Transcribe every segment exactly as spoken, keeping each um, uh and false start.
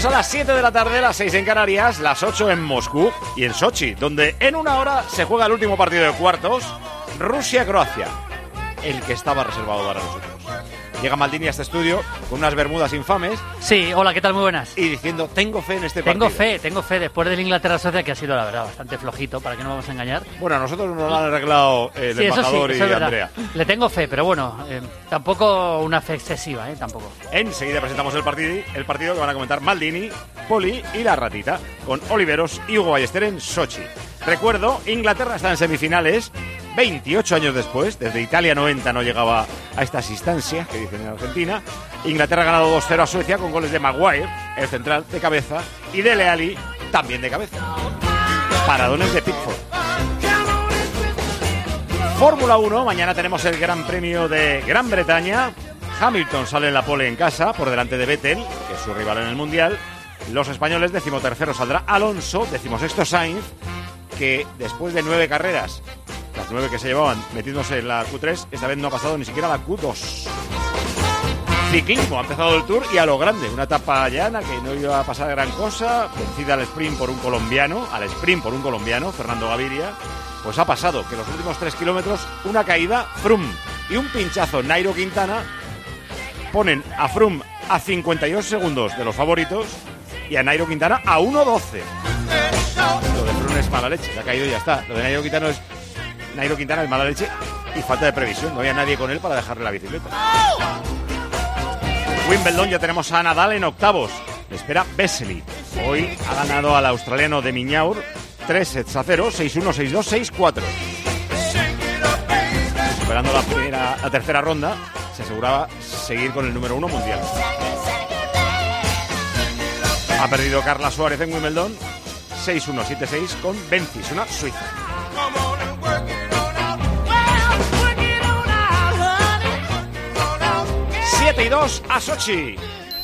Estamos a las siete de la tarde, las seis en Canarias, las ocho en Moscú y en Sochi, donde en una hora se juega el último partido de cuartos, Rusia-Croacia, el que estaba reservado para nosotros. Llega Maldini a este estudio con unas bermudas infames. Sí, hola, ¿qué tal? Muy buenas. Y diciendo, tengo fe en este tengo partido. Tengo fe, tengo fe, después del Inglaterra-Suecia, que ha sido, la verdad, bastante flojito, para que no vamos a engañar. Bueno, a nosotros nos lo han arreglado eh, el sí, embajador eso sí, eso y es Andrea. Le tengo fe, pero bueno, eh, tampoco una fe excesiva, ¿eh? Tampoco. Enseguida presentamos el partido, el partido que van a comentar Maldini, Poli y la ratita, con Oliveros y Hugo Ballester en Sochi. Recuerdo, Inglaterra está en semifinales, veintiocho años después, desde Italia noventa no llegaba a estas instancias, que dicen en Argentina. Inglaterra ha ganado dos cero a Suecia con goles de Maguire, el central, de cabeza, y Dele Alli, también de cabeza. Paradones de Pickford. Fórmula uno, mañana tenemos el Gran Premio de Gran Bretaña. Hamilton sale en la pole en casa, por delante de Vettel, que es su rival en el Mundial. Los españoles, decimotercero saldrá Alonso, decimosexto Sainz, que después de nueve carreras, las nueve que se llevaban metiéndose en la Q tres, esta vez no ha pasado ni siquiera la Q dos. Ciclismo, ha empezado el Tour y a lo grande, una etapa llana que no iba a pasar gran cosa, vencida al sprint por un colombiano, al sprint por un colombiano, Fernando Gaviria, pues ha pasado que los últimos tres kilómetros, una caída, Froome y un pinchazo, Nairo Quintana, ponen a Froome a cincuenta y dos segundos de los favoritos y a Nairo Quintana a uno doce. Lo de Froome es mala leche, se ha caído y ya está. Lo de Nairo Quintana es Nairo Quintana es mala leche y falta de previsión. No había nadie con él para dejarle la bicicleta. Wimbledon, ya tenemos a Nadal en octavos. Le espera Vesely. Hoy ha ganado al australiano de Miñaur tres sets a cero, seis uno, seis dos, seis cuatro. Superando la primera, la tercera ronda, se aseguraba seguir con el número uno mundial. Ha perdido Carla Suárez en Wimbledon seis uno, siete seis con Bencis, una suiza. siete y dos a Sochi.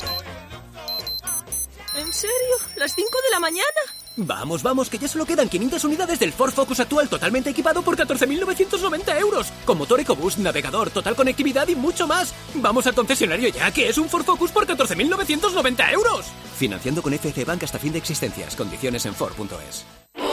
¿En serio? ¿Las cinco de la mañana? Vamos, vamos, que ya solo quedan quinientas unidades del Ford Focus actual totalmente equipado por catorce mil novecientos noventa euros. Con motor EcoBoost, navegador, total conectividad y mucho más. Vamos al concesionario ya, que es un Ford Focus por catorce mil novecientos noventa euros. Financiando con F C Bank hasta fin de existencias. Condiciones en Ford punto es.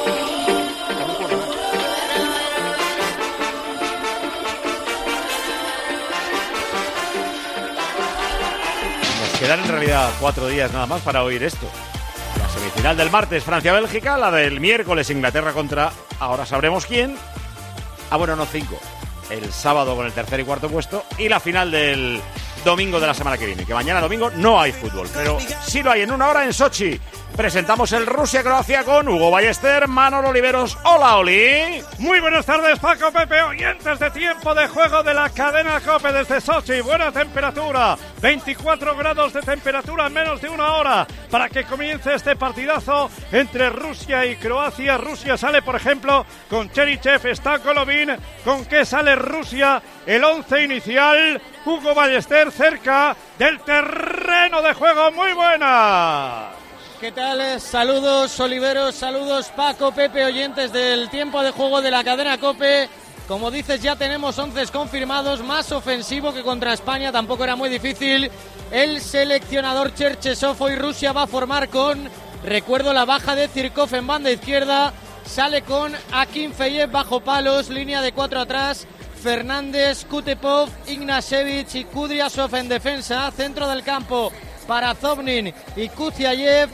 Quedan en realidad cuatro días nada más para oír esto. La semifinal del martes, Francia-Bélgica. La del miércoles, Inglaterra contra... ahora sabremos quién. Ah, bueno, no, cinco. El sábado con el tercer y cuarto puesto. Y la final del domingo de la semana que viene. Que mañana domingo no hay fútbol, pero sí lo hay en una hora en Sochi. Presentamos el Rusia-Croacia con Hugo Ballester, Manolo Oliveros. Hola, Oli. Muy buenas tardes, Paco, Pepe, oyentes de Tiempo de Juego de la cadena COPE desde Sochi. Buena temperatura, veinticuatro grados de temperatura en menos de una hora para que comience este partidazo entre Rusia y Croacia. Rusia sale, por ejemplo, con Cherichev, está Golovin. ¿Con qué sale Rusia? El once inicial, Hugo Ballester cerca del terreno de juego. Muy buena. ¿Qué tal? Saludos, Oliveros, saludos, Paco, Pepe, oyentes del Tiempo de Juego de la cadena COPE. Como dices, ya tenemos once confirmados, más ofensivo que contra España, tampoco era muy difícil. El seleccionador Cherchesov, hoy Rusia va a formar con, recuerdo, la baja de Zirkov en banda izquierda, sale con Akinfeyev bajo palos, línea de cuatro atrás, Fernández, Kutepov, Ignashevich y Kudryasov en defensa, centro del campo para Zobnin y Kuziayev.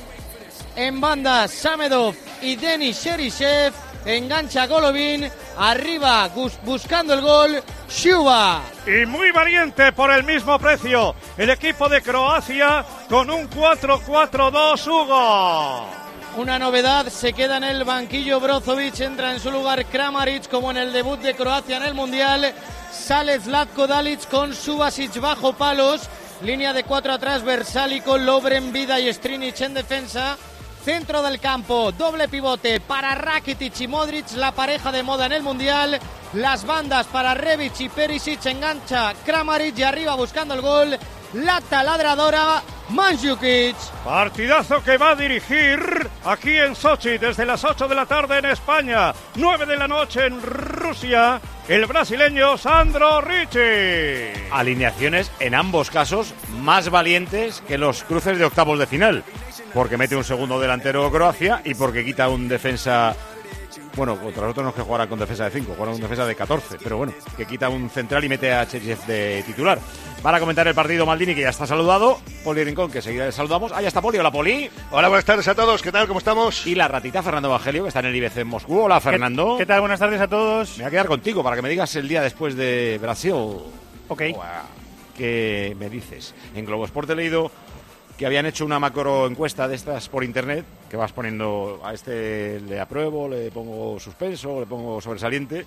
En banda, Samedov y Denis Cherichev. Engancha Golovin. Arriba, buscando el gol, Shuba. Y muy valiente por el mismo precio el equipo de Croacia con un cuatro cuatro dos, Hugo. Una novedad, se queda en el banquillo Brozovic, entra en su lugar Kramaric como en el debut de Croacia en el Mundial. Sale Zlatko Dalic con Subasic bajo palos. Línea de cuatro atrás, Versálico, Lovren, Vida y Strinic en defensa. Centro del campo, doble pivote para Rakitic y Modric, la pareja de moda en el Mundial. Las bandas para Rebic y Perisic, engancha Kramaric y arriba buscando el gol, la taladradora Mandzukic. Partidazo que va a dirigir aquí en Sochi desde las ocho de la tarde en España, nueve de la noche en Rusia. el brasileño Sandro Ricci. Alineaciones en ambos casos más valientes que los cruces de octavos de final, porque mete un segundo delantero Croacia y porque quita un defensa. Bueno, contra nosotros no es que jugara con defensa de cinco, jugara con defensa de catorce, pero bueno, que quita un central y mete a Cherisev de titular. Para comentar el partido, Maldini, que ya está saludado, Poli Rincón, que seguida le saludamos. Ah, ya está Poli, hola Poli. Hola, buenas tardes a todos, ¿qué tal? ¿Cómo estamos? Y la ratita Fernando Evangelio, que está en el I B C en Moscú. Hola, Fernando. ¿Qué, ¿Qué tal? Buenas tardes a todos. Me voy a quedar contigo para que me digas el día después de Brasil. Ok. ¿Qué me dices? En Globo Sport he leído que habían hecho una macro encuesta de estas por internet, que vas poniendo a este le apruebo, le pongo suspenso, le pongo sobresaliente,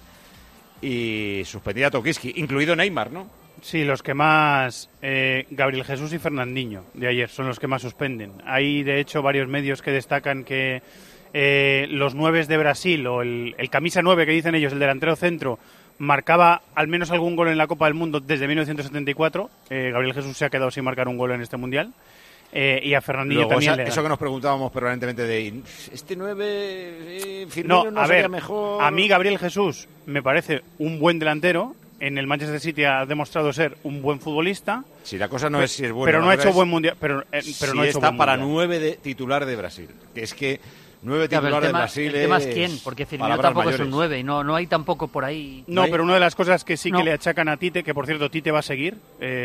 y suspendía a Tokiski, incluido Neymar, ¿no? Sí, los que más, eh, Gabriel Jesús y Fernandinho, de ayer, son los que más suspenden. Hay, de hecho, varios medios que destacan que eh, los nueves de Brasil, o el, el camisa nueve que dicen ellos, el delantero centro, marcaba al menos algún gol en la Copa del Mundo desde mil novecientos setenta y cuatro. Eh, Gabriel Jesús se ha quedado sin marcar un gol en este Mundial. Eh, y a Fernandinho Luego, también esa, le da. Eso que nos preguntábamos permanentemente de este nueve eh, Firmino no, no a sería ver, mejor. A mí Gabriel Jesús me parece un buen delantero. En el Manchester City ha demostrado ser un buen futbolista. Si la cosa no pero, es si es bueno, pero no ha hecho es, buen mundial. Pero, eh, pero si no ha hecho está buen para mundial. nueve de titular de Brasil. Que es que nueve Ya, titular el tema, de Brasil el tema es es quién, porque Firmino palabras tampoco mayores. es un nueve y no, no hay tampoco por ahí. No, ¿No pero una de las cosas que sí No. que le achacan a Tite, que por cierto Tite va a seguir,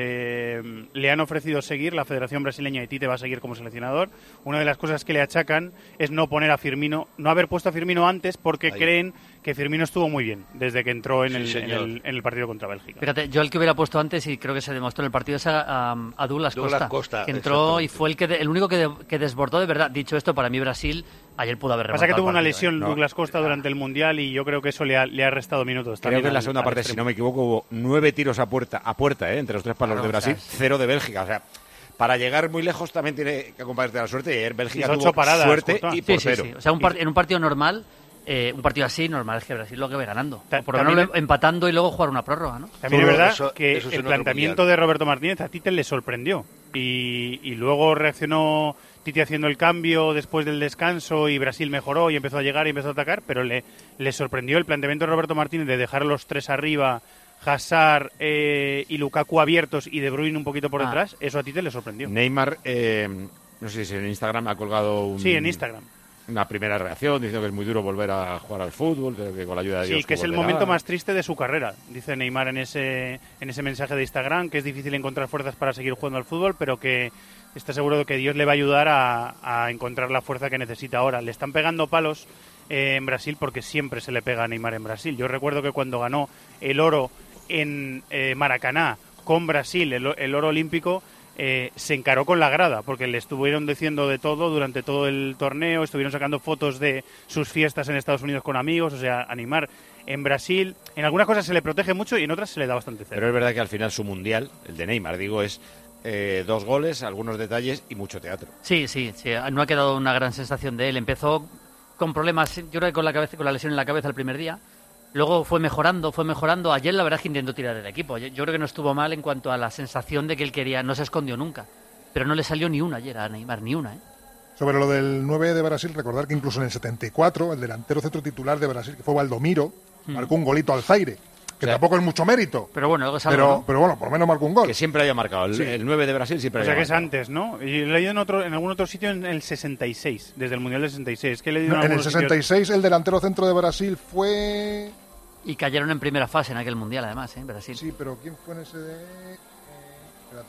eh, le han ofrecido seguir, la Federación Brasileña, y Tite va a seguir como seleccionador. Una de las cosas que le achacan es no poner a Firmino, no haber puesto a Firmino antes porque Ahí. creen que Firmino estuvo muy bien desde que entró en, Sí, el, en, señor. el, en el partido contra Bélgica. Fíjate, yo el que hubiera puesto antes, y creo que se demostró en el partido, es a, a, a Douglas, Douglas Costa, Costa, que entró exactamente. y fue el que de- el único que, de- que desbordó de verdad. Dicho esto, para mí Brasil ayer pudo haber remontado Pasa que tuvo el una partido, lesión ¿eh? No. Douglas Costa durante el Mundial y yo creo que eso le ha, le ha restado minutos. Creo también que en la al- segunda al parte, si extremo. no me equivoco, hubo nueve tiros a puerta, a puerta, ¿eh? Entre los tres palos Claro, de Brasil, o sea, cero de Bélgica. O sea, para llegar muy lejos también tiene que acompañarte la suerte. Y ayer Bélgica Hizo tuvo ocho paradas, suerte Courtois. y Sí, sí, portero. sí. O sea, un par- en un partido normal, eh, un partido así, normal es que Brasil lo que ve ganando. Ta- Por lo menos también- empatando y luego jugar una prórroga, ¿no? También es Todo verdad eso- que eso es el en otro planteamiento mundial. de Roberto Martínez a Tite le sorprendió y, y luego reaccionó Tite haciendo el cambio después del descanso y Brasil mejoró y empezó a llegar y empezó a atacar, pero le, le sorprendió el planteamiento de Roberto Martínez de dejar a los tres arriba, Hazard eh, y Lukaku abiertos y De Bruyne un poquito por Ah. detrás. Eso a Tite le sorprendió. Neymar, eh, no sé si en Instagram ha colgado un, Sí, en Instagram. una primera reacción diciendo que es muy duro volver a jugar al fútbol, pero que con la ayuda de Dios Sí, que es el volverá. momento más triste de su carrera, dice Neymar en ese, en ese mensaje de Instagram, que es difícil encontrar fuerzas para seguir jugando al fútbol, pero que está seguro de que Dios le va a ayudar a, a encontrar la fuerza que necesita ahora. Le están pegando palos eh, en Brasil porque siempre se le pega a Neymar en Brasil. Yo recuerdo que cuando ganó el oro en eh, Maracaná con Brasil, el, el oro olímpico, eh, se encaró con la grada, porque le estuvieron diciendo de todo durante todo el torneo, estuvieron sacando fotos de sus fiestas en Estados Unidos con amigos, o sea, animar. En Brasil, en algunas cosas se le protege mucho y en otras se le da bastante cero. Pero es verdad que al final su mundial, el de Neymar, digo, es eh, dos goles, algunos detalles y mucho teatro. Sí, sí, sí, no ha quedado una gran sensación de él. Empezó con problemas, yo creo que con la cabeza, con la lesión en la cabeza el primer día. Luego fue mejorando, fue mejorando. Ayer la verdad es que intentó tirar del equipo. Yo, yo creo que no estuvo mal en cuanto a la sensación de que él quería, no se escondió nunca. Pero no le salió ni una ayer a Neymar, ni una, ¿eh? Sobre lo del nueve de Brasil, recordar que incluso en el setenta y cuatro, el delantero centro titular de Brasil, que fue Valdomiro, Mm. marcó un golito al Zaire, que O sea, tampoco es mucho mérito, Pero bueno, luego es algo, pero, ¿no? pero bueno, por lo menos marcó un gol. Que siempre haya marcado. El, Sí. el nueve de Brasil siempre O haya sea que es marcado. antes, ¿no? Y lo he leído en, otro, en algún otro sitio en el sesenta y seis, desde el Mundial del sesenta y seis. Que he leído No, en el algunos sitios- sesenta y seis el delantero centro de Brasil fue... Y cayeron en primera fase en aquel mundial, además, ¿eh? Brasil. Sí, pero ¿quién fue en ese de...? Eh, espérate.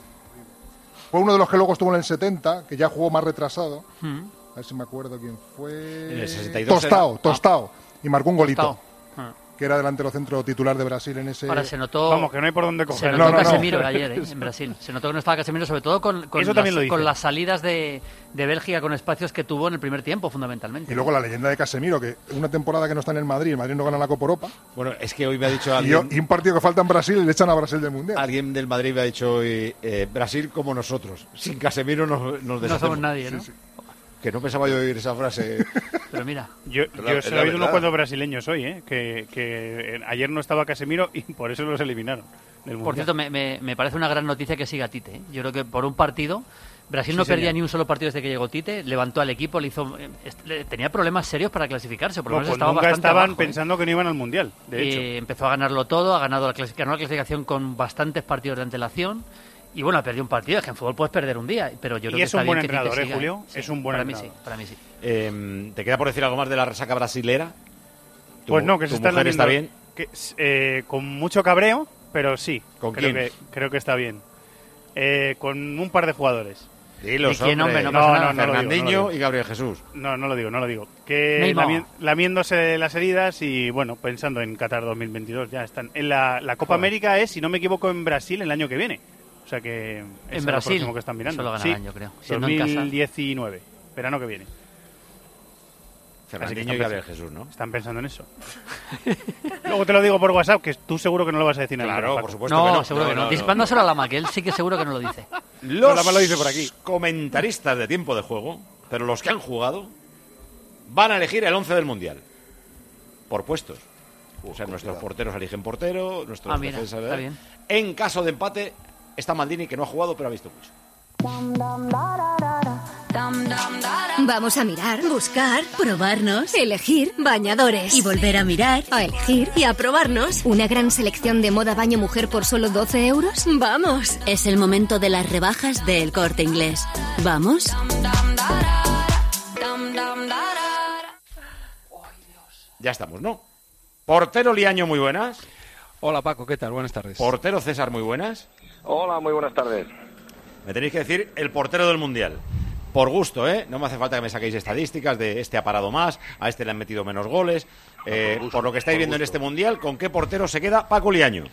Fue uno de los que luego estuvo en el setenta, que ya jugó más retrasado. Mm. A ver si me acuerdo quién fue... En el sesenta y dos Tostao, era- Tostao. Y marcó un golito, Tostao. Ah. que era delantero centro titular de Brasil en ese... Ahora se notó. Vamos, que no hay por dónde Se coger. notó No, no, no. Casemiro ayer, ¿eh? En Brasil. Se notó que no estaba Casemiro, sobre todo con, con, Eso las, también lo con dice. las salidas de, de Bélgica, con espacios que tuvo en el primer tiempo, fundamentalmente. Y luego la leyenda de Casemiro, que una temporada que no está en el Madrid, el Madrid no gana la Copa Europa, Bueno, es que hoy me ha dicho y, alguien, y un partido que falta en Brasil y le echan a Brasil del Mundial. alguien del Madrid me ha dicho hoy, eh, Brasil como nosotros. Sin Casemiro nos, nos no deshacemos. somos nadie, ¿no? Que no pensaba yo oír esa frase. Pero mira, Yo, Es la- yo es se la lo he oído unos verdad. cuantos brasileños hoy, ¿eh? Que, que eh, ayer no estaba Casemiro y por eso los eliminaron del por Mundial. cierto, me, me, me parece una gran noticia que siga Tite, ¿eh? Yo creo que por un partido Brasil Sí, no perdía señor. ni un solo partido desde que llegó Tite, levantó al equipo, le hizo, eh, tenía problemas serios para clasificarse, por lo Bueno, menos pues estaba nunca bastante estaban abajo, ¿eh? pensando que no iban al Mundial, de Y hecho. empezó a ganarlo todo, ha ganado la, clasi- ganó la clasificación con bastantes partidos de antelación. Y bueno, ha perdido un partido, es que en fútbol puedes perder un día, pero yo creo Y que es está un buen bien que Tite entrenador, ¿eh, siga, Julio? Sí, Es un buen para mí entrenador. sí, para mí sí. Eh, ¿Te queda por decir algo más de la resaca brasilera? ¿Tu, Pues no, que tu se está mujer está lamiendo- bien? que, eh, con mucho cabreo, pero sí. ¿Con creo quién? Que, creo que está bien. Eh, con un par de jugadores. Dilos, ¿De quién, hombre. hombre? No pasa nada. no lo digo, Fernandinho no lo digo. y Gabriel Jesús. No, no lo digo, no lo digo. Que Neymar. lami- lamiéndose las heridas y, bueno, pensando en Qatar dos mil veintidós, ya están. En la, la Copa Joder. América es, si no me equivoco, en Brasil el año que viene. O sea que es En lo Brasil próximo que están mirando. solo Sí, ganarán, yo creo. Siendo en dos casa. mil diecinueve, verano que viene. Fernandinho están y Gabriel pensando- Jesús, ¿no? Están pensando en eso. Luego te lo digo por WhatsApp, que tú seguro que no lo vas a decir en el Claro, micrófono, por supuesto No, que no. seguro No, que no. no, Dis- no. Mándaselo a Lama, que él sí que seguro que no lo dice. Los No, nada más lo dice por aquí. comentaristas de tiempo de juego, pero los que han jugado, van a elegir el once del Mundial. Por puestos. O sea, nuestros porteros eligen portero, nuestros Ah, mira, defensas... está bien. En caso de empate, está Maldini, que no ha jugado, pero ha visto mucho. Vamos a mirar, buscar, probarnos, elegir bañadores y volver a mirar, a elegir y a probarnos. ¿Una gran selección de moda baño mujer por solo doce euros? ¡Vamos! Es el momento de las rebajas del Corte Inglés. ¿Vamos? Ya estamos, ¿no? Portero Liaño, muy buenas. Hola Paco, ¿qué tal? Buenas tardes. Portero César, muy buenas. Hola, muy buenas tardes. Me tenéis que decir el portero del Mundial. Por gusto, ¿eh? No me hace falta que me saquéis estadísticas de este ha parado más, a este le han metido menos goles. Eh, por, por lo que estáis viendo en este Mundial, ¿con qué portero se queda Paco Liaño?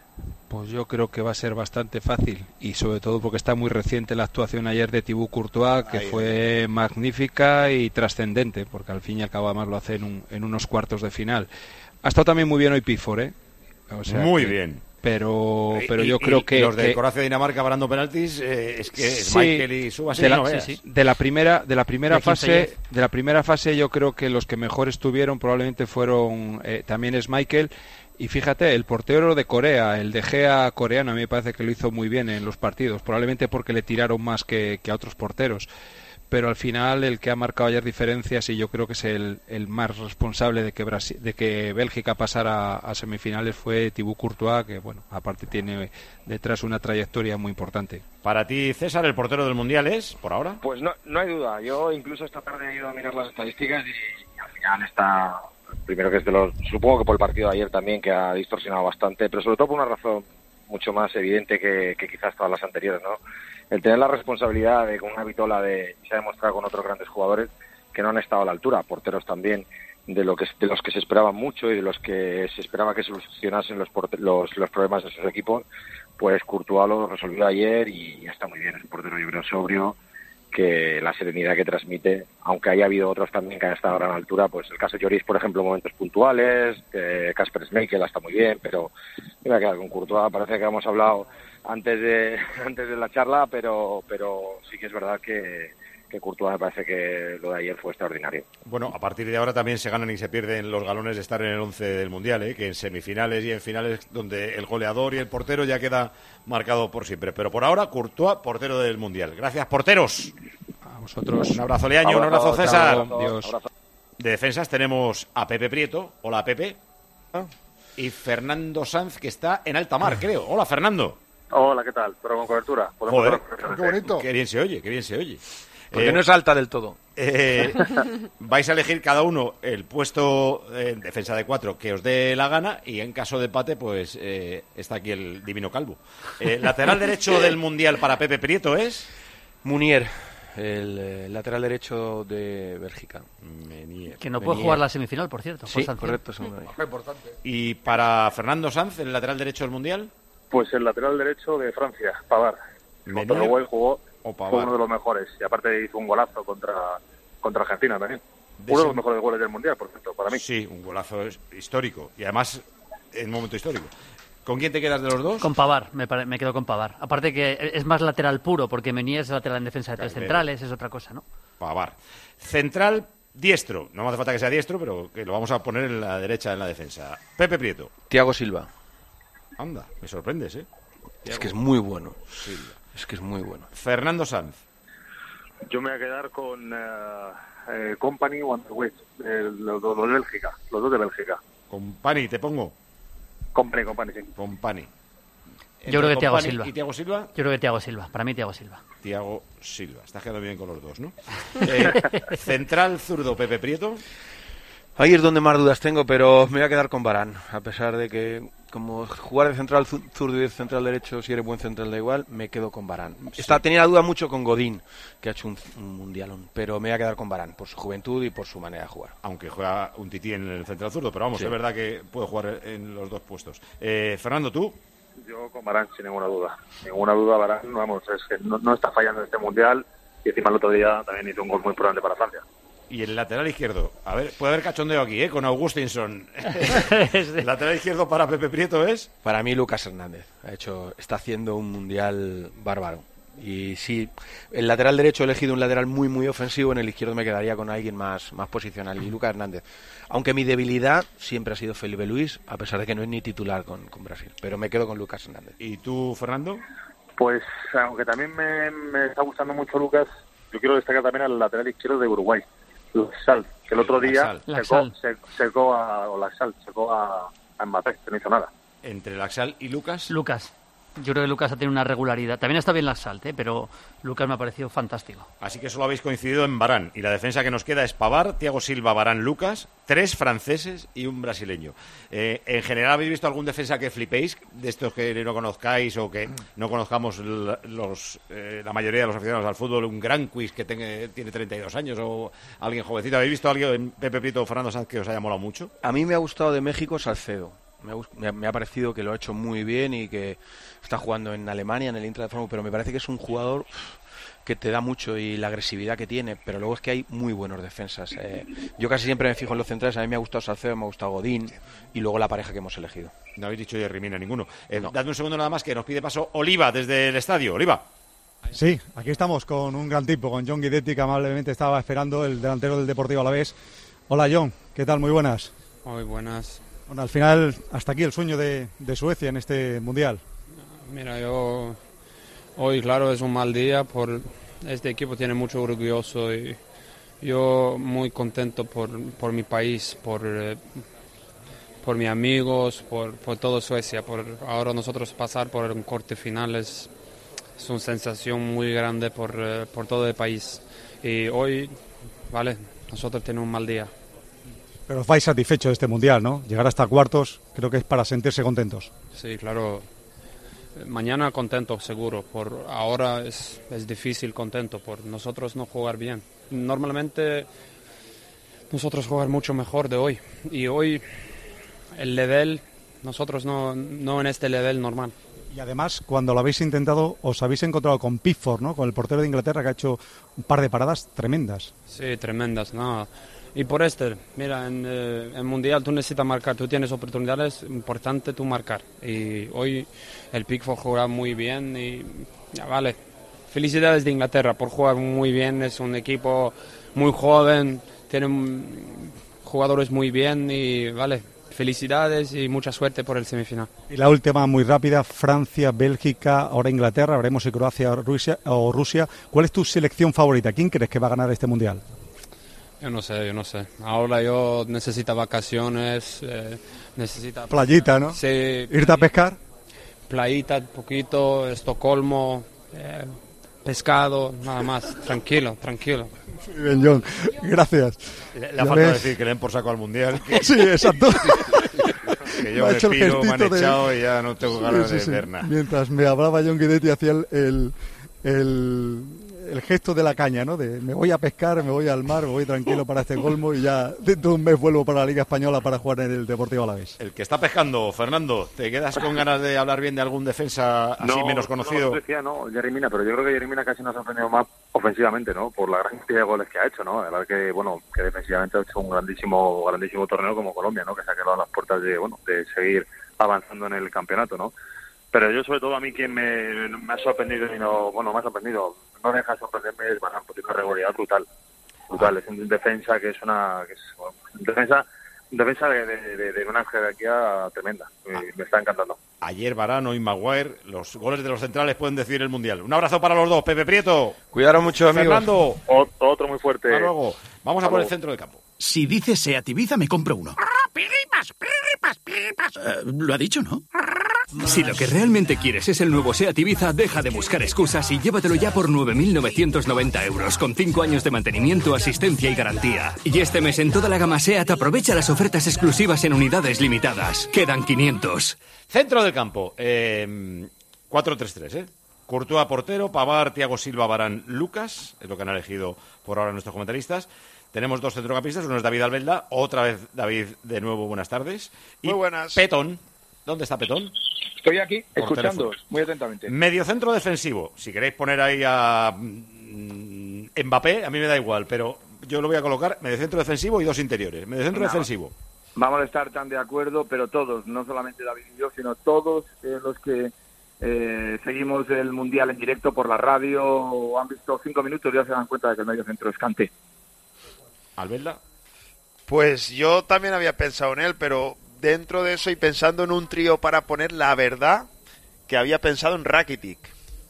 Pues yo creo que va a ser bastante fácil y sobre todo porque está muy reciente la actuación ayer de Thibaut Courtois, que Ahí, fue magnífica y trascendente, porque al fin y al cabo además lo hace en, un- en unos cuartos de final. Ha estado también muy bien hoy Pickford, ¿eh? O sea Muy que- bien. Pero, pero Y- yo y- creo y que... los de que- Croacia y Dinamarca parando penaltis, eh, es que es Sí, Michael y Subasic, de la, no veas. de la primera de la primera De Quinceyev. fase de la primera fase yo creo que los que mejor estuvieron probablemente fueron eh, también es Michael y fíjate el portero de Corea, el de Gea coreano, a mí me parece que lo hizo muy bien en los partidos, probablemente porque le tiraron más que, que a otros porteros, pero al final el que ha marcado ayer diferencias y yo creo que es el, el más responsable de que Brasil, de que Bélgica pasara a, a semifinales fue Thibaut Courtois, que bueno, aparte tiene detrás una trayectoria muy importante. Para ti, César, el portero del Mundial es, por ahora. Pues no, no hay duda. Yo incluso esta tarde he ido a mirar las estadísticas y, y al final está... Primero que es de los... Supongo que por el partido de ayer también, que ha distorsionado bastante, pero sobre todo por una razón mucho más evidente que, que quizás todas las anteriores, ¿no? El tener la responsabilidad de con una vitola de... Se ha demostrado con otros grandes jugadores que no han estado a la altura, porteros también, de lo que de los que se esperaba mucho y de los que se esperaba que solucionasen los, porte- los, los problemas de sus equipos, pues Courtois lo resolvió ayer y ya está muy bien. Es un portero, yo creo, sobrio, que la serenidad que transmite, aunque haya habido otros también que han estado a gran altura, pues el caso de Lloris, por ejemplo, momentos puntuales, que Kasper Schmeichel está muy bien, pero me voy a quedar con Courtois. Parece que hemos hablado antes de antes de la charla, pero pero sí que es verdad que, que Courtois me parece que lo de ayer fue extraordinario. Bueno, a partir de ahora también se ganan y se pierden los galones de estar en el once del Mundial, ¿eh? Que en semifinales y en finales donde el goleador y el portero ya queda marcado por siempre. Pero por ahora, Courtois, portero del Mundial. Gracias, porteros. A vosotros. Un abrazo, Liaño, un abrazo, César. Chao, Dios. De defensas tenemos a Pepe Prieto. Hola, Pepe. Y Fernando Sanz, que está en alta mar, creo. Hola, Fernando. Hola, ¿qué tal? Pero con cobertura. ¿Podemos Joder, hablar? Qué bonito. qué bien se oye, qué bien se oye. Porque Eh, no es alta del todo. Eh, vais a elegir cada uno el puesto en defensa de cuatro que os dé la gana y en caso de empate pues eh, está aquí el divino calvo. Eh, lateral derecho del Mundial para Pepe Prieto es Munier, el eh, lateral derecho de Bélgica. Menier. Que no puede Menier. jugar la semifinal, por cierto. por Sí, sanción. correcto. segundo ahí. Importante. Y para Fernando Sanz, el lateral derecho del Mundial, Pues el lateral derecho de Francia, Pavard. Menier Contra Uruguay jugó, o fue Pavard. uno de los mejores. Y aparte hizo un golazo contra, contra Argentina también. De Uno de ese- los mejores goles del Mundial, por cierto, para mí. Sí, un golazo es- histórico y además en un momento histórico. ¿Con quién te quedas de los dos? Con Pavar, me, pare- me quedo con Pavar. Aparte que es más lateral puro, porque Menier es lateral en defensa de tres Claro. centrales, es otra cosa, ¿no? Pavar. Central diestro. No me hace falta que sea diestro, pero que lo vamos a poner en la derecha en la defensa. Pepe Prieto. Thiago Silva. Anda, me sorprendes, ¿eh? Es que es muy bueno. Silva. Es que es muy bueno. Fernando Sanz. Yo me voy a quedar con uh, eh, Company o Anderlecht, eh, los, los de Bélgica, los dos de Bélgica. Company, te pongo. Company, Company, sí. Company. Yo creo que Thiago Silva. ¿Y Thiago Silva? Yo creo que Thiago Silva. Para mí, Thiago Silva. Thiago Silva. Estás quedando bien con los dos, ¿no? eh, central zurdo, Pepe Prieto. Ahí es donde más dudas tengo, pero me voy a quedar con Varane. A pesar de que, como jugar de central zurdo y de central derecho, si eres buen central da igual, me quedo con Varane. Sí. Está, tenía la duda mucho con Godín, que ha hecho un, un mundialón, pero me voy a quedar con Varane, por su juventud y por su manera de jugar. Aunque juega un tití en el central zurdo, pero vamos, sí. Es verdad que puede jugar en los dos puestos. Eh, Fernando, ¿tú? Yo con Varane, sin ninguna duda. Ninguna duda, Varane, vamos, es que no, no está fallando en este mundial y encima el otro día también hizo un gol muy importante para Francia. Y el lateral izquierdo, a ver, puede haber cachondeo aquí, ¿eh? Con Augustinson. ¿El lateral izquierdo para Pepe Prieto es? Para mí, Lucas Hernández. Ha hecho, está haciendo un mundial bárbaro. Y sí, el lateral derecho he elegido un lateral muy, muy ofensivo. En el izquierdo me quedaría con alguien más, más posicional. Y Lucas Hernández. Aunque mi debilidad siempre ha sido Felipe Luis, a pesar de que no es ni titular con, con Brasil. Pero me quedo con Lucas Hernández. ¿Y tú, Fernando? Pues, aunque también me, me está gustando mucho Lucas, yo quiero destacar también al lateral izquierdo de Uruguay. Laxalt, que el otro día secó, secó a o Laxalt, secó a, a Mbappé, que no hizo nada. ¿Entre Laxalt y Lucas? Lucas. Yo creo que Lucas ha tenido una regularidad. También está bien Laxalt, ¿eh? Pero Lucas me ha parecido fantástico. Así que solo habéis coincidido en Varane. Y la defensa que nos queda es Pavard, Thiago Silva, Varane, Lucas, tres franceses y un brasileño. Eh, ¿En general habéis visto algún defensa que flipéis, de estos que no conozcáis o que no conozcamos los, eh, la mayoría de los aficionados al fútbol? Un gran quiz que tenga, tiene treinta y dos años o alguien jovencito. ¿Habéis visto a alguien, Pepe Prieto o Fernando Sanz, que os haya molado mucho? A mí me ha gustado de México Salcedo. Me ha, me ha parecido que lo ha hecho muy bien y que está jugando en Alemania, en el Eintracht de Frankfurt, pero me parece que es un jugador que te da mucho y la agresividad que tiene, pero luego es que hay muy buenos defensas. Eh, yo casi siempre me fijo en los centrales, a mí me ha gustado Salcedo, me ha gustado Godín y luego la pareja que hemos elegido. No habéis dicho Jerry Mina ninguno. Eh, no. Dadme un segundo nada más que nos pide paso Oliva desde el estadio. Oliva. Sí, aquí estamos con un gran tipo, con John Guidetti, que amablemente estaba esperando, el delantero del Deportivo Alavés. Hola John, ¿qué tal? Muy buenas. Muy buenas. Bueno, al final, hasta aquí el sueño de, de Suecia en este Mundial. Mira, yo hoy, claro, es un mal día. Por este equipo tiene mucho orgulloso y yo muy contento por, por mi país, por, eh, por mis amigos, por, por todo Suecia. Por ahora nosotros pasar por un corte final es, es una sensación muy grande por, eh, por todo el país. Y hoy, vale, nosotros tenemos un mal día. Pero os vais satisfechos de este Mundial, ¿no? Llegar hasta cuartos creo que es para sentirse contentos. Sí, claro. Mañana contento, seguro. Por ahora es, es difícil contento por nosotros no jugar bien. Normalmente nosotros jugar mucho mejor de hoy. Y hoy el nivel, nosotros no, no en este nivel normal. Y además, cuando lo habéis intentado, os habéis encontrado con Pickford, ¿no? Con el portero de Inglaterra, que ha hecho un par de paradas tremendas. Sí, tremendas, no. Y por este, mira, en el eh, Mundial tú necesitas marcar, tú tienes oportunidades, importante tú marcar. Y hoy el Pickford juega muy bien y ya vale. Felicidades de Inglaterra por jugar muy bien, es un equipo muy joven, tienen jugadores muy bien y vale. Felicidades y mucha suerte por el semifinal. Y la última, muy rápida, Francia, Bélgica, ahora Inglaterra, veremos si Croacia Rusia, o Rusia. ¿Cuál es tu selección favorita? ¿Quién crees que va a ganar este Mundial? Yo no sé, yo no sé. Ahora yo necesito vacaciones, eh, necesito... Playita, ¿no? Sí. ¿Irte a pescar? Playita, poquito, Estocolmo, eh, pescado, nada más. Tranquilo, tranquilo. Muy bien, John. Gracias. Le, le ha faltado decir que le den por saco al Mundial. Sí, exacto. Que yo me, me piro, me han echado de... y ya no tengo ganas sí, sí, de ver sí. nada. Mientras me hablaba John Guidetti, hacía el... el, el... el gesto de la caña, ¿no? De me voy a pescar, me voy al mar, me voy tranquilo para este colmo y ya dentro de un mes vuelvo para la Liga Española para jugar en el Deportivo Alavés. El que está pescando, Fernando, ¿te quedas con ganas de hablar bien de algún defensa así no, menos conocido? No, decía, no, Jerry Mina, pero yo creo que Jerry Mina casi nos ha sorprendido más ofensivamente, ¿no? Por la gran cantidad de goles que ha hecho, ¿no? La verdad que, bueno, que defensivamente ha hecho un grandísimo grandísimo torneo como Colombia, ¿no? Que se ha quedado a las puertas de, bueno, de seguir avanzando en el campeonato, ¿no? Pero yo, sobre todo, a mí quien me, me ha sorprendido y no, bueno, me ha sorprendido, no deja de sorprenderme, es Varane, porque es una regularidad brutal, brutal, es un defensa que es una, que es, bueno, un defensa defensa de, de, de, de una jerarquía tremenda. Ah. Me está encantando. Ayer Varane, hoy Maguire, los goles de los centrales pueden decidir el Mundial. Un abrazo para los dos, Pepe Prieto. Cuidaros mucho, amigos. Fernando. O, otro muy fuerte. Hasta luego. Vamos a por el centro del campo. Si dices Seat Ibiza, me compro uno. ¡Piripas, piripas, piripas! Uh, lo ha dicho, ¿no? Si lo que realmente quieres es el nuevo Seat Ibiza, deja de buscar excusas y llévatelo ya por nueve mil novecientos noventa euros, con cinco años de mantenimiento, asistencia y garantía. Y este mes en toda la gama Seat aprovecha las ofertas exclusivas en unidades limitadas. Quedan quinientos. Centro del campo. Eh, cuatro tres tres, ¿eh? Courtois portero, Pavard, Thiago Silva, Varane, Lucas. Es lo que han elegido por ahora nuestros comentaristas. Tenemos dos centrocampistas, uno es David Albelda, otra vez David, de nuevo, buenas tardes. Y muy buenas. Petón. ¿Dónde está Petón? Estoy aquí, escuchando muy atentamente. Mediocentro defensivo. Si queréis poner ahí a mm, Mbappé, a mí me da igual, pero yo lo voy a colocar mediocentro defensivo y dos interiores. Mediocentro no, defensivo. Vamos a estar tan de acuerdo, pero todos, no solamente David y yo, sino todos eh, los que eh, seguimos el Mundial en directo por la radio o han visto cinco minutos ya se dan cuenta de que el mediocentro es Kanté. ¿Albelda? Pues yo también había pensado en él, pero dentro de eso y pensando en un trío para poner, la verdad que había pensado en Rakitic.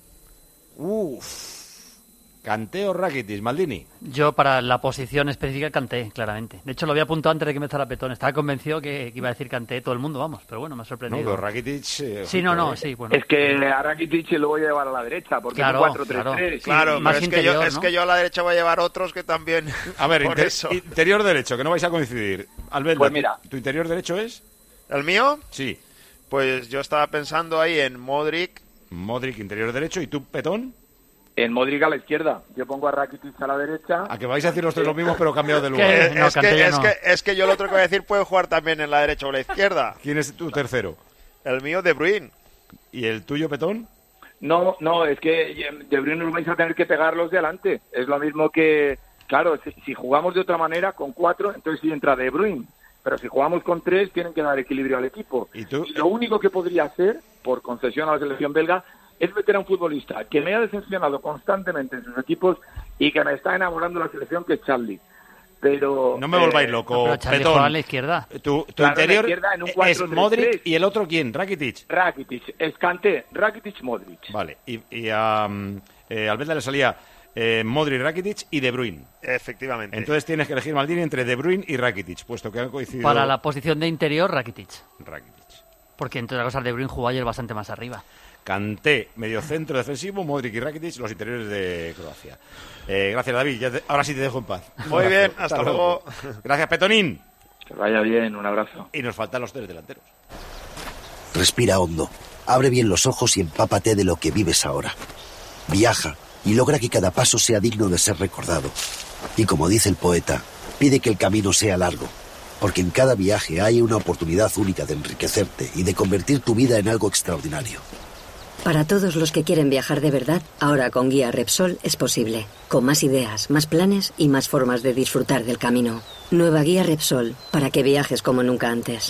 Uff. ¿Kanté o Rakitic, Maldini? Yo para la posición específica Kanté, claramente. De hecho lo había apuntado antes de que empezara Petón. Estaba convencido que, que iba a decir Kanté todo el mundo, vamos. Pero bueno, me ha sorprendido. No, pero Rakitic... Eh, sí, no, no, sí. Bueno. Es que a Rakitic lo voy a llevar a la derecha, porque claro, es cuatro tres tres. Claro, claro, sí, más pero es, interior, que yo, ¿no? es que yo a la derecha voy a llevar otros que también... A ver, por inter, eso. interior derecho, que no vais a coincidir. Albelda, pues mira. ¿tu interior derecho es? ¿El mío? Sí. Pues yo estaba pensando ahí en Modric. Modric, interior derecho. ¿Y tú, Petón? En Modric a la izquierda. Yo pongo a Rakitic a la derecha. A que vais a decir los tres lo mismos, pero cambiado de lugar. Es, no, es, que, es, no. que, es que yo lo otro que voy a decir puede jugar también en la derecha o la izquierda. ¿Quién es tu tercero? El mío, De Bruyne. ¿Y el tuyo, Petón? No, no, es que De Bruyne nos vais a tener que pegarlos de adelante. Es lo mismo que, claro, si, si jugamos de otra manera, con cuatro, entonces sí entra De Bruyne. Pero si jugamos con tres, tienen que dar equilibrio al equipo. ¿Y tú? Y lo único que podría hacer, por concesión a la selección belga, es meter a un futbolista que me ha decepcionado constantemente en sus equipos y que me está enamorando de la selección, que es Charlie. Pero no me volváis eh, loco, no, pero Charlie Petón. juega a la izquierda. Tu, tu claro, interior izquierda en un es Modric y el otro ¿quién? Rakitic. Rakitic, es Kanté, Rakitic, Modric. Vale, y, y a um, eh, Albelda le salía eh, Modric, Rakitic y De Bruyne. Efectivamente. Entonces tienes que elegir, Maldini, entre De Bruyne y Rakitic, puesto que han coincidido... Para la posición de interior, Rakitic. Rakitic. Porque entre otras cosas De Bruyne jugó ayer bastante más arriba. Kanté, mediocentro defensivo, Modric y Rakitic, los interiores de Croacia. Eh, gracias, David. Ya te, ahora sí te dejo en paz. Muy bien, hasta, hasta luego. luego. Gracias, Petonín. Que vaya bien, un abrazo. Y nos faltan los tres delanteros. Respira hondo, abre bien los ojos y empápate de lo que vives ahora. Viaja y logra que cada paso sea digno de ser recordado. Y como dice el poeta, pide que el camino sea largo, porque en cada viaje hay una oportunidad única de enriquecerte y de convertir tu vida en algo extraordinario. Para todos los que quieren viajar de verdad, ahora con Guía Repsol es posible. Con más ideas, más planes y más formas de disfrutar del camino. Nueva Guía Repsol, para que viajes como nunca antes.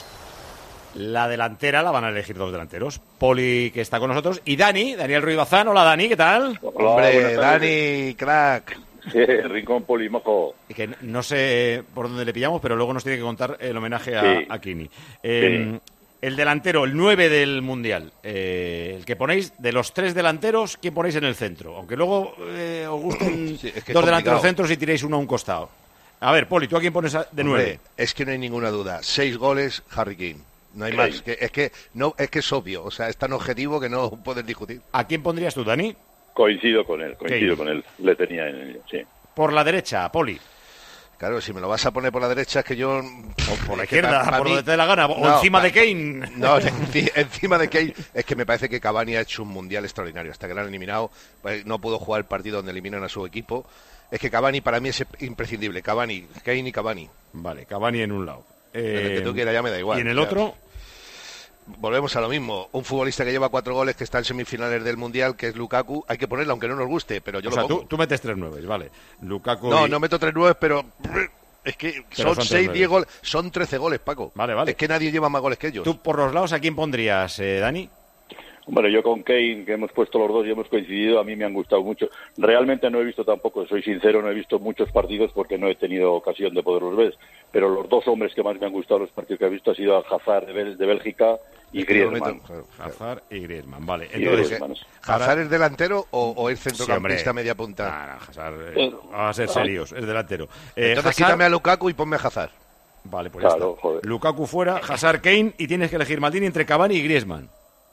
La delantera la van a elegir dos delanteros. Poli, que está con nosotros, y Dani, Daniel Ruiz Bazán. Hola, Dani, ¿qué tal? Hola, hombre, Dani, crack. Sí, Rincón Polimojo. Y que no sé por dónde le pillamos, pero luego nos tiene que contar el homenaje a, sí. a Kini. Eh, sí. El delantero, el nueve del Mundial, eh, el que ponéis, de los tres delanteros, ¿quién ponéis en el centro? Aunque luego eh, os gusten sí, es que dos delanteros centros y tiréis uno a un costado. A ver, Poli, ¿tú a quién pones a, de nueve? Hombre, es que no hay ninguna duda. Seis goles, Harry Kane. No hay okay. más. Que, es, que, no, es que es obvio. O sea, es tan objetivo que no puedes discutir. ¿A quién pondrías tú, Dani? Coincido con él, coincido Kane. con él. Le tenía en ello, sí. Por la derecha, Poli. Claro, si me lo vas a poner por la derecha es que yo... O por la izquierda, por mí, donde te dé la gana, o no, encima para, de Kane. No, enci, encima de Kane. Es que me parece que Cavani ha hecho un mundial extraordinario. Hasta que lo han eliminado, pues no pudo jugar el partido donde eliminan a su equipo. Es que Cavani para mí es imprescindible. Cavani, Kane y Cavani. Vale, Cavani en un lado. Eh, el que tú quieras ya me da igual. ¿Y en el otro? Volvemos a lo mismo. Un futbolista que lleva cuatro goles, que está en semifinales del Mundial, que es Lukaku, hay que ponerlo aunque no nos guste, pero yo o lo sea, pongo. Tú, tú metes tres nueves, vale. Lukaku no, y... no meto tres nueves, pero... Es que pero son, son seis, diez goles, son trece goles, Paco. Vale, vale. Es que nadie lleva más goles que ellos. ¿Tú por los lados a quién pondrías, eh, Dani? Bueno, yo con Kane, que hemos puesto los dos y hemos coincidido, a mí me han gustado mucho. Realmente no he visto tampoco, soy sincero, no he visto muchos partidos porque no he tenido ocasión de poderlos ver. Pero los dos hombres que más me han gustado los partidos que he visto ha sido Hazard de, Bel- de Bélgica y Griezmann. Hazard y Griezmann, vale. Y Entonces, Griezmann. ¿Hazard es delantero o, o es centrocampista Sí, hombre. media punta? Nah, nah, Hazard, eh, vamos a ser serios, es delantero. Eh, Entonces Hazard- quítame a Lukaku y ponme a Hazard. Vale, pues Claro, ya está. joder. Lukaku fuera, Hazard, Kane y tienes que elegir, Maldini, entre Cavani y Griezmann.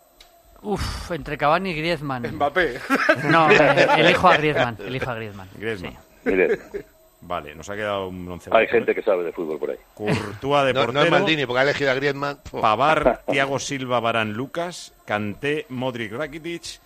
Uf, entre Cavani y Griezmann. Mbappé. No, eh, elijo a Griezmann, elijo a Griezmann. Griezmann. Mire, Vale, nos ha quedado un once. hay gente que sabe de fútbol por ahí. Courtois de No, portero. no es Maldini, porque ha elegido a Griezmann. Pavar, Thiago Silva, Varane, Lucas, Kanté, Modric, Rakitic,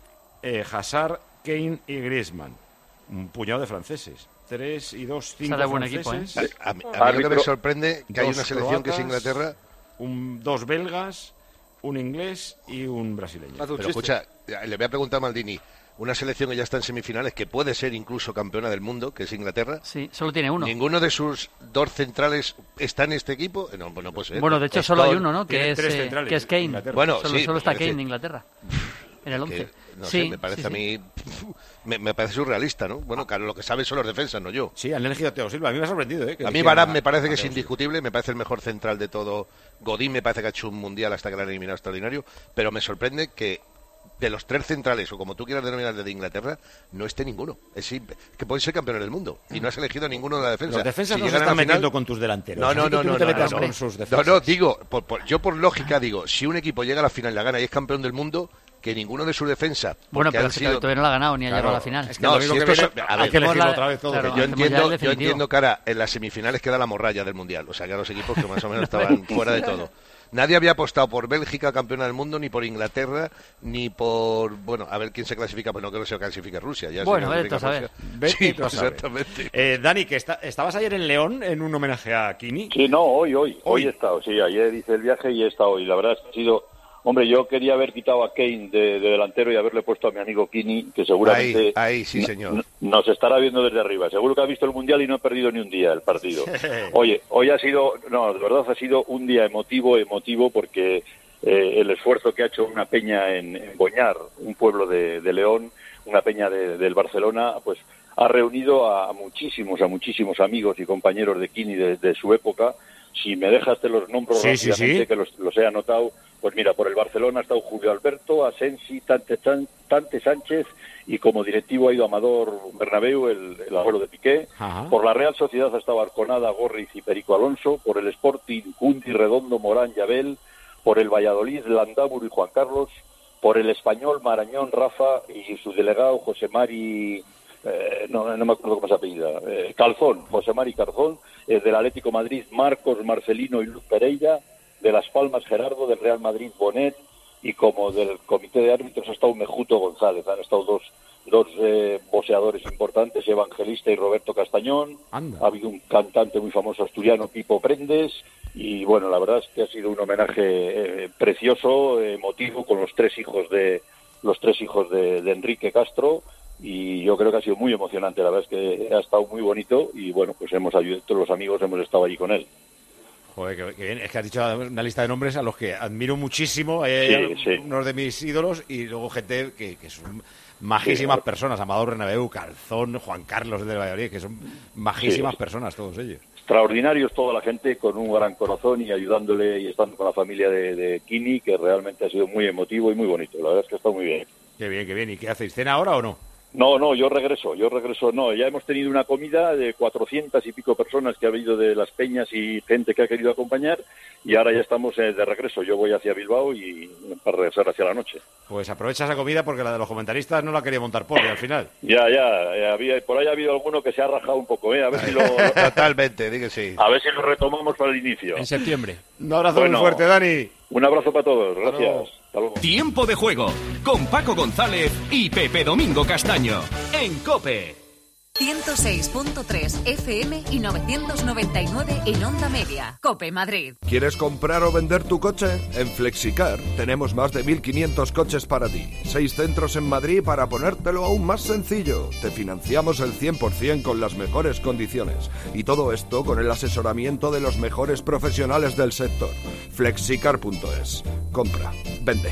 eh, Hazard, Kane y Griezmann. Un puñado de franceses. Tres y dos, cinco Sale buen franceses. equipo, ¿eh? A mí, a mí lo que me sorprende que hay Dos una selección que es croatas, Inglaterra. Un, dos belgas, un inglés y un brasileño. Pero escucha, le voy a preguntar a Maldini. Una selección que ya está en semifinales, que puede ser incluso campeona del mundo, que es Inglaterra. Sí, solo tiene uno. ¿Ninguno de sus dos centrales está en este equipo? No, pues no puede ser. Bueno, de hecho, solo hay uno, ¿no? Que es, eh, que es Kane. Inglaterra. Bueno, solo, sí, solo está es Kane decir, de Inglaterra. En el once. que, no sí, sé, me parece sí, a mí... Me, me parece surrealista, ¿no? Bueno, claro, lo que saben son los defensas, no yo. Sí, han elegido a Thiago Silva. A mí me ha sorprendido, ¿eh? Que A mí eligieran Varane me parece que a es Thiago Silva. indiscutible, me parece el mejor central de todo. Godín me parece que ha hecho un mundial hasta que lo han eliminado extraordinario, pero me sorprende que de los tres centrales, o como tú quieras denominar de Inglaterra, no esté ninguno. Es simple. Que puedes ser campeón en el mundo y no has elegido ninguno de la defensa. Los defensas Si no se llegan a están la final- metiendo con tus delanteros. No, no, Así que no, tú no, te no, metas no, con no. sus No, defensas. no, digo, por- por- yo por lógica digo, si un equipo llega a la final, la gana y es campeón del mundo, que ninguno de sus defensas... Bueno, porque pero han es que sido- todavía no la ha ganado ni ha Claro, llegado a la final. es que No, lo único si que esto viene- es- a ver, hay que hacemos elegirlo la- otra vez todo. claro, yo hacemos ya el entiendo, yo definitivo. entiendo que ahora en las semifinales queda la morralla del Mundial, o sea que a los equipos que más o menos estaban fuera de todo. Nadie había apostado por Bélgica campeona del mundo, ni por Inglaterra, ni por... Bueno, a ver quién se clasifica, pues no creo que se clasifique Rusia. Ya Bueno, se vete clasifica a saber. Rusia. Vete Sí, tú a saber. exactamente. Eh, Dani, que está- estabas ayer en León en un homenaje a Kini. Sí, no, hoy, hoy, hoy, Hoy. he estado, sí, ayer hice el viaje y he estado hoy. La verdad es que ha sido, hombre, yo quería haber quitado a Kane de, de delantero y haberle puesto a mi amigo Kini, que seguramente Ahí, ahí, sí, no- señor. no- nos estará viendo desde arriba. Seguro que ha visto el Mundial y no ha perdido ni un día el partido. Oye, hoy ha sido, no, de verdad ha sido un día emotivo, emotivo, porque eh, el esfuerzo que ha hecho una peña en, en Boñar, un pueblo de, de León, una peña de- del Barcelona, pues ha reunido a, a muchísimos, a muchísimos amigos y compañeros de Kini de, de su época. Si me dejas te los nombro Sí, sí, rápidamente, sí. que los, los he anotado. Pues mira, por el Barcelona ha estado Julio Alberto, Asensi, Tante, San- Tante Sánchez, y como directivo ha ido Amador Bernabéu, el, el abuelo de Piqué. Ajá. Por la Real Sociedad ha estado Arconada, Gorriz y Perico Alonso. Por el Sporting, Cundi, Redondo, Morán, Yabel. Por el Valladolid, Landaburu y Juan Carlos. Por el Español, Marañón, Rafa y su delegado José Mari... Eh, no, no me acuerdo cómo se apellida, eh, Calzón, José Mari Calzón, eh, del Atlético Madrid, Marcos, Marcelino y Luz Pereira, de Las Palmas, Gerardo, del Real Madrid, Bonet, y como del comité de árbitros ha estado Mejuto González, han estado dos, dos eh, boxeadores importantes, Evangelista y Roberto Castañón, Anda. ha habido un cantante muy famoso asturiano, Pipo Prendes, y bueno, la verdad es que ha sido un homenaje eh, precioso, eh, emotivo, con los tres hijos de los tres hijos de, de Enrique Castro, y yo creo que ha sido muy emocionante, la verdad es que ha estado muy bonito, y bueno, pues hemos ayudado, todos los amigos hemos estado allí con él. Joder, qué, qué bien. Es que has dicho una lista de nombres a los que admiro muchísimo. Hay Sí, sí. unos de mis ídolos y luego gente que, que son majísimas Sí. personas. Amador Bernabéu, Calzón, Juan Carlos del Valladolid, que son majísimas Sí. personas todos ellos. Extraordinarios toda la gente, con un gran corazón y ayudándole y estando con la familia de, de Kini, que realmente ha sido muy emotivo y muy bonito. La verdad es que está muy bien. Qué bien, qué bien. ¿Y qué hacéis? ¿Cena ahora o no? No, no, yo regreso, yo regreso, no, ya hemos tenido una comida de cuatrocientas y pico personas que ha habido de las peñas y gente que ha querido acompañar, y ahora ya estamos eh, de regreso. Yo voy hacia Bilbao y para regresar hacia la noche. Pues aprovecha esa comida porque la de los comentaristas no la quería montar Poli al final. Ya, ya, eh, había, por ahí ha habido alguno que se ha rajado un poco, ¿eh? A ver si lo, Totalmente, di que sí. a ver si lo retomamos para el inicio. En septiembre. Un abrazo Bueno. muy fuerte, Dani. Un abrazo para todos, gracias. luego. Hasta luego. Tiempo de juego con Paco González y Pepe Domingo Castaño en COPE. ciento seis punto tres F M y novecientos noventa y nueve en Onda Media. COPE Madrid. ¿Quieres comprar o vender tu coche? En Flexicar tenemos más de mil quinientos coches para ti. Seis centros en Madrid para ponértelo aún más sencillo. Te financiamos el cien por ciento con las mejores condiciones. Y todo esto con el asesoramiento de los mejores profesionales del sector. Flexicar punto es. Compra, vende,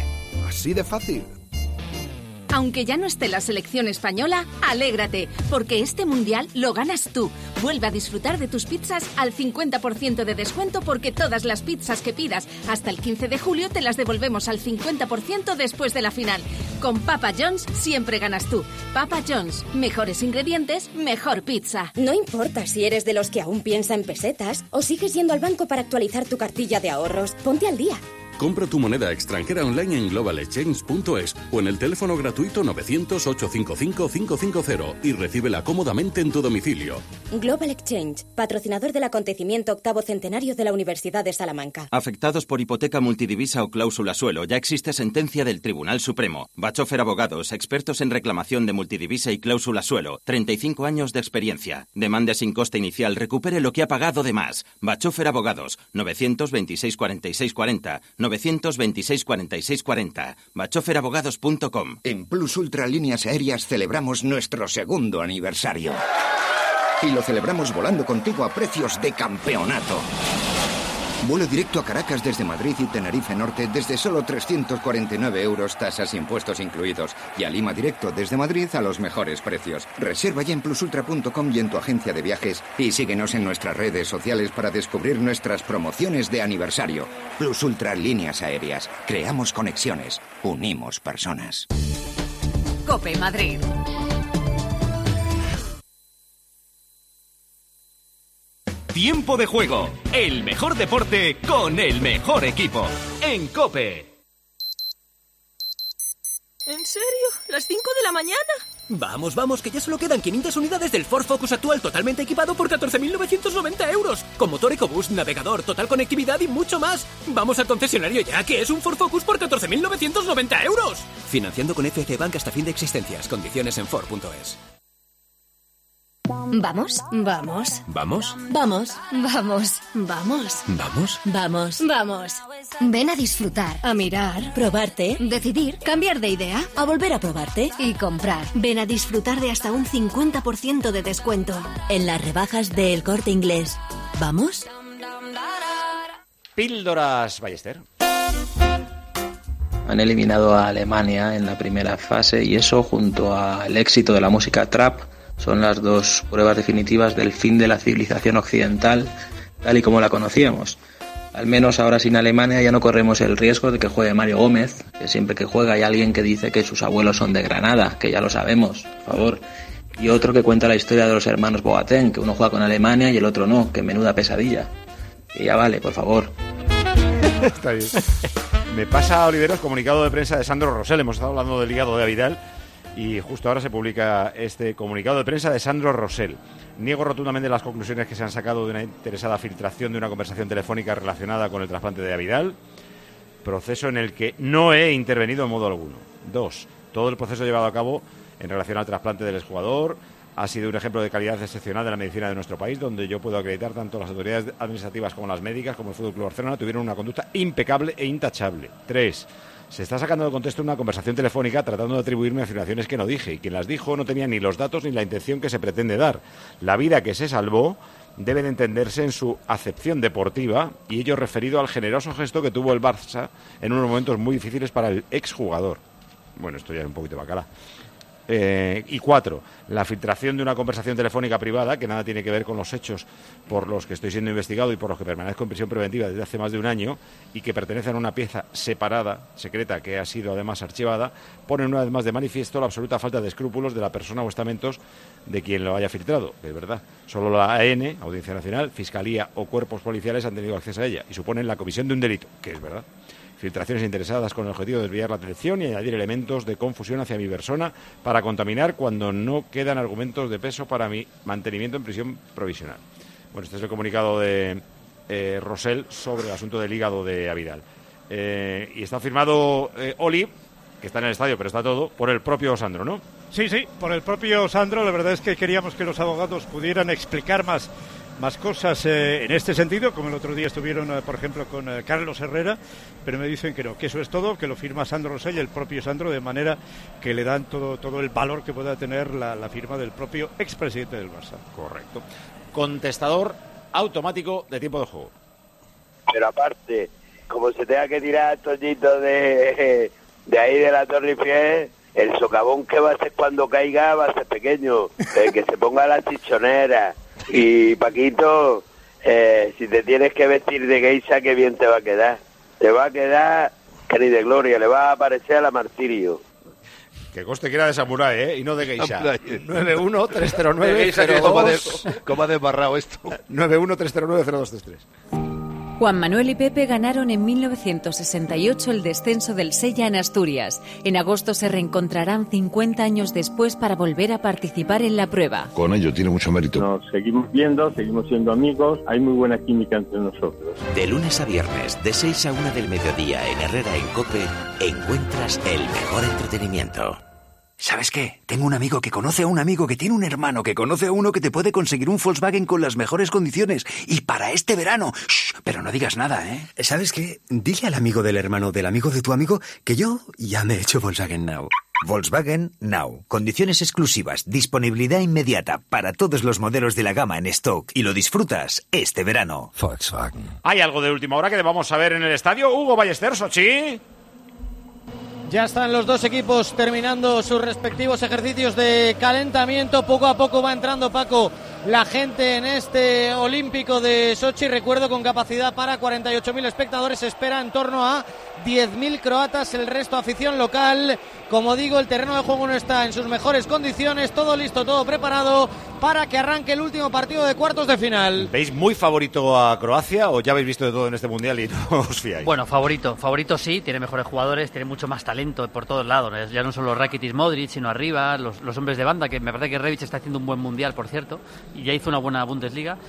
Así de fácil. Aunque ya no esté la selección española, alégrate, porque este mundial lo ganas tú. Vuelve a disfrutar de tus pizzas al cincuenta por ciento de descuento porque todas las pizzas que pidas hasta el quince de julio te las devolvemos al cincuenta por ciento después de la final. Con Papa John's siempre ganas tú. Papa John's, mejores ingredientes, mejor pizza. No importa si eres de los que aún piensa en pesetas o sigues yendo al banco para actualizar tu cartilla de ahorros. Ponte al día. Compra tu moneda extranjera online en global exchange punto es o en el teléfono gratuito novecientos, ochocientos cincuenta y cinco, quinientos cincuenta y recíbela cómodamente en tu domicilio. Global Exchange, patrocinador del acontecimiento octavo centenario de la Universidad de Salamanca. Afectados por hipoteca multidivisa o cláusula suelo, ya existe sentencia del Tribunal Supremo. Bachofer Abogados, expertos en reclamación de multidivisa y cláusula suelo. treinta y cinco años de experiencia. Demande sin coste inicial, recupere lo que ha pagado de más. Bachofer Abogados, novecientos veintiséis, cuarenta y seis cuarenta. novecientos veintiséis, cuarenta y seis cuarenta. bachofer abogados punto com. En Plus Ultra Líneas Aéreas celebramos nuestro segundo aniversario. Y lo celebramos volando contigo a precios de campeonato. Vuelo directo a Caracas desde Madrid y Tenerife Norte desde solo trescientos cuarenta y nueve euros, tasas e impuestos incluidos. Y a Lima directo desde Madrid a los mejores precios. Reserva ya en plus ultra punto com y en tu agencia de viajes. Y síguenos en nuestras redes sociales para descubrir nuestras promociones de aniversario. Plus Ultra Líneas Aéreas. Creamos conexiones. Unimos personas. COPE Madrid. Tiempo de juego, el mejor deporte con el mejor equipo, en COPE. ¿En serio? ¿Las cinco de la mañana? Vamos, vamos, que ya solo quedan quinientas unidades del Ford Focus actual totalmente equipado por catorce mil novecientos noventa euros. Con motor EcoBoost, navegador, total conectividad y mucho más. Vamos al concesionario ya, que es un Ford Focus por catorce mil novecientos noventa euros. Financiando con F C Bank hasta fin de existencias. Condiciones en Ford punto es. ¿Vamos? Vamos. ¿Vamos? Vamos. Vamos. Vamos. ¿Vamos? Vamos. Vamos. Ven a disfrutar, a mirar, probarte, decidir, cambiar de idea, a volver a probarte y comprar. Ven a disfrutar de hasta un cincuenta por ciento de descuento en las rebajas de El Corte Inglés. ¿Vamos? Píldoras Ballester. Han eliminado a Alemania en la primera fase y eso, junto al éxito de la música trap, son las dos pruebas definitivas del fin de la civilización occidental tal y como la conocíamos. Al menos ahora sin Alemania ya no corremos el riesgo de que juegue Mario Gómez, que siempre que juega hay alguien que dice que sus abuelos son de Granada, que ya lo sabemos, por favor. Y otro que cuenta la historia de los hermanos Boateng, que uno juega con Alemania y el otro no, que menuda pesadilla. Y ya vale, por favor. Está bien. Me pasa, Oliveros, comunicado de prensa de Sandro Rosell. Hemos estado hablando del hígado de Vidal y justo ahora se publica este comunicado de prensa de Sandro Rosell. Niego rotundamente las conclusiones que se han sacado de una interesada filtración de una conversación telefónica relacionada con el trasplante de Vidal, proceso en el que no he intervenido en modo alguno. Dos, todo el proceso llevado a cabo en relación al trasplante del exjugador ha sido un ejemplo de calidad excepcional de la medicina de nuestro país, donde yo puedo acreditar tanto las autoridades administrativas como las médicas, como el Fútbol Club Barcelona, tuvieron una conducta impecable e intachable. Tres, se está sacando de contexto una conversación telefónica tratando de atribuirme afirmaciones que no dije, y quien las dijo no tenía ni los datos ni la intención que se pretende dar. La vida que se salvó debe de entenderse en su acepción deportiva, y ello referido al generoso gesto que tuvo el Barça en unos momentos muy difíciles para el exjugador. Bueno, esto ya es un poquito bacala. Eh, y cuatro, la filtración de una conversación telefónica privada que nada tiene que ver con los hechos por los que estoy siendo investigado y por los que permanezco en prisión preventiva desde hace más de un año y que pertenecen a una pieza separada, secreta, que ha sido además archivada, ponen una vez más de manifiesto la absoluta falta de escrúpulos de la persona o estamentos de quien lo haya filtrado, que es verdad. Solo la A N, Audiencia Nacional, Fiscalía o cuerpos policiales han tenido acceso a ella y suponen la comisión de un delito, que es verdad. Filtraciones interesadas con el objetivo de desviar la atención y añadir elementos de confusión hacia mi persona para contaminar cuando no quedan argumentos de peso para mi mantenimiento en prisión provisional. Bueno, este es el comunicado de eh, Rosell sobre el asunto del hígado de Vidal. Eh, y está firmado eh, Oli, que está en el estadio, pero está todo, por el propio Sandro, ¿no? Sí, sí, por el propio Sandro. La verdad es que queríamos que los abogados pudieran explicar más Más cosas eh, en este sentido, como el otro día estuvieron, eh, por ejemplo, con eh, Carlos Herrera, pero me dicen que no, que eso es todo, que lo firma Sandro Rosell, el propio Sandro, de manera que le dan todo todo el valor que pueda tener la, la firma del propio expresidente del Barça. Correcto. Contestador automático de tiempo de juego. Pero aparte, como se tenga que tirar Toñito de, de ahí de la Torre Eiffel, el socavón que va a ser cuando caiga va a ser pequeño, eh, que se ponga la chichonera. Y Paquito, eh, si te tienes que vestir de geisha, qué bien te va a quedar. Te va a quedar que ni de gloria, le va a parecer a la Martirio. Que coste que era de samurái, ¿eh? Y no de geisha. nueve uno tres cero nueve ¿Cómo ha desbarrado esto? nueve uno tres cero nueve cero dos tres tres. Juan Manuel y Pepe ganaron en mil novecientos sesenta y ocho el descenso del Sella en Asturias. En agosto se reencontrarán cincuenta años después para volver a participar en la prueba. Con ello tiene mucho mérito. Nos seguimos viendo, seguimos siendo amigos, hay muy buena química entre nosotros. De lunes a viernes, de seis a una del mediodía en Herrera en COPE, encuentras el mejor entretenimiento. ¿Sabes qué? Tengo un amigo que conoce a un amigo que tiene un hermano que conoce a uno que te puede conseguir un Volkswagen con las mejores condiciones. Y para este verano. Shh, pero no digas nada, ¿eh? ¿Sabes qué? Dile al amigo del hermano del amigo de tu amigo que yo ya me he hecho Volkswagen Now. Volkswagen Now. Condiciones exclusivas, disponibilidad inmediata para todos los modelos de la gama en stock. Y lo disfrutas este verano. Volkswagen. ¿Hay algo de última hora que debamos saber en el estadio? Hugo Ballester, Sochi. Ya están los dos equipos terminando sus respectivos ejercicios de calentamiento. Poco a poco va entrando, Paco, la gente en este Olímpico de Sochi. Recuerdo, con capacidad para cuarenta y ocho mil espectadores. Se espera en torno a diez mil croatas, el resto afición local. Como digo, el terreno de juego no está en sus mejores condiciones. Todo listo, todo preparado para que arranque el último partido de cuartos de final. ¿Veis muy favorito a Croacia o ya habéis visto de todo en este Mundial y no os fiáis? Bueno, favorito, favorito sí, tiene mejores jugadores, tiene mucho más talento por todos lados. Ya no solo Rakitic, Modric, sino arriba, los, los hombres de banda, que me parece que Rebic está haciendo un buen Mundial, por cierto, y ya hizo una buena Bundesliga.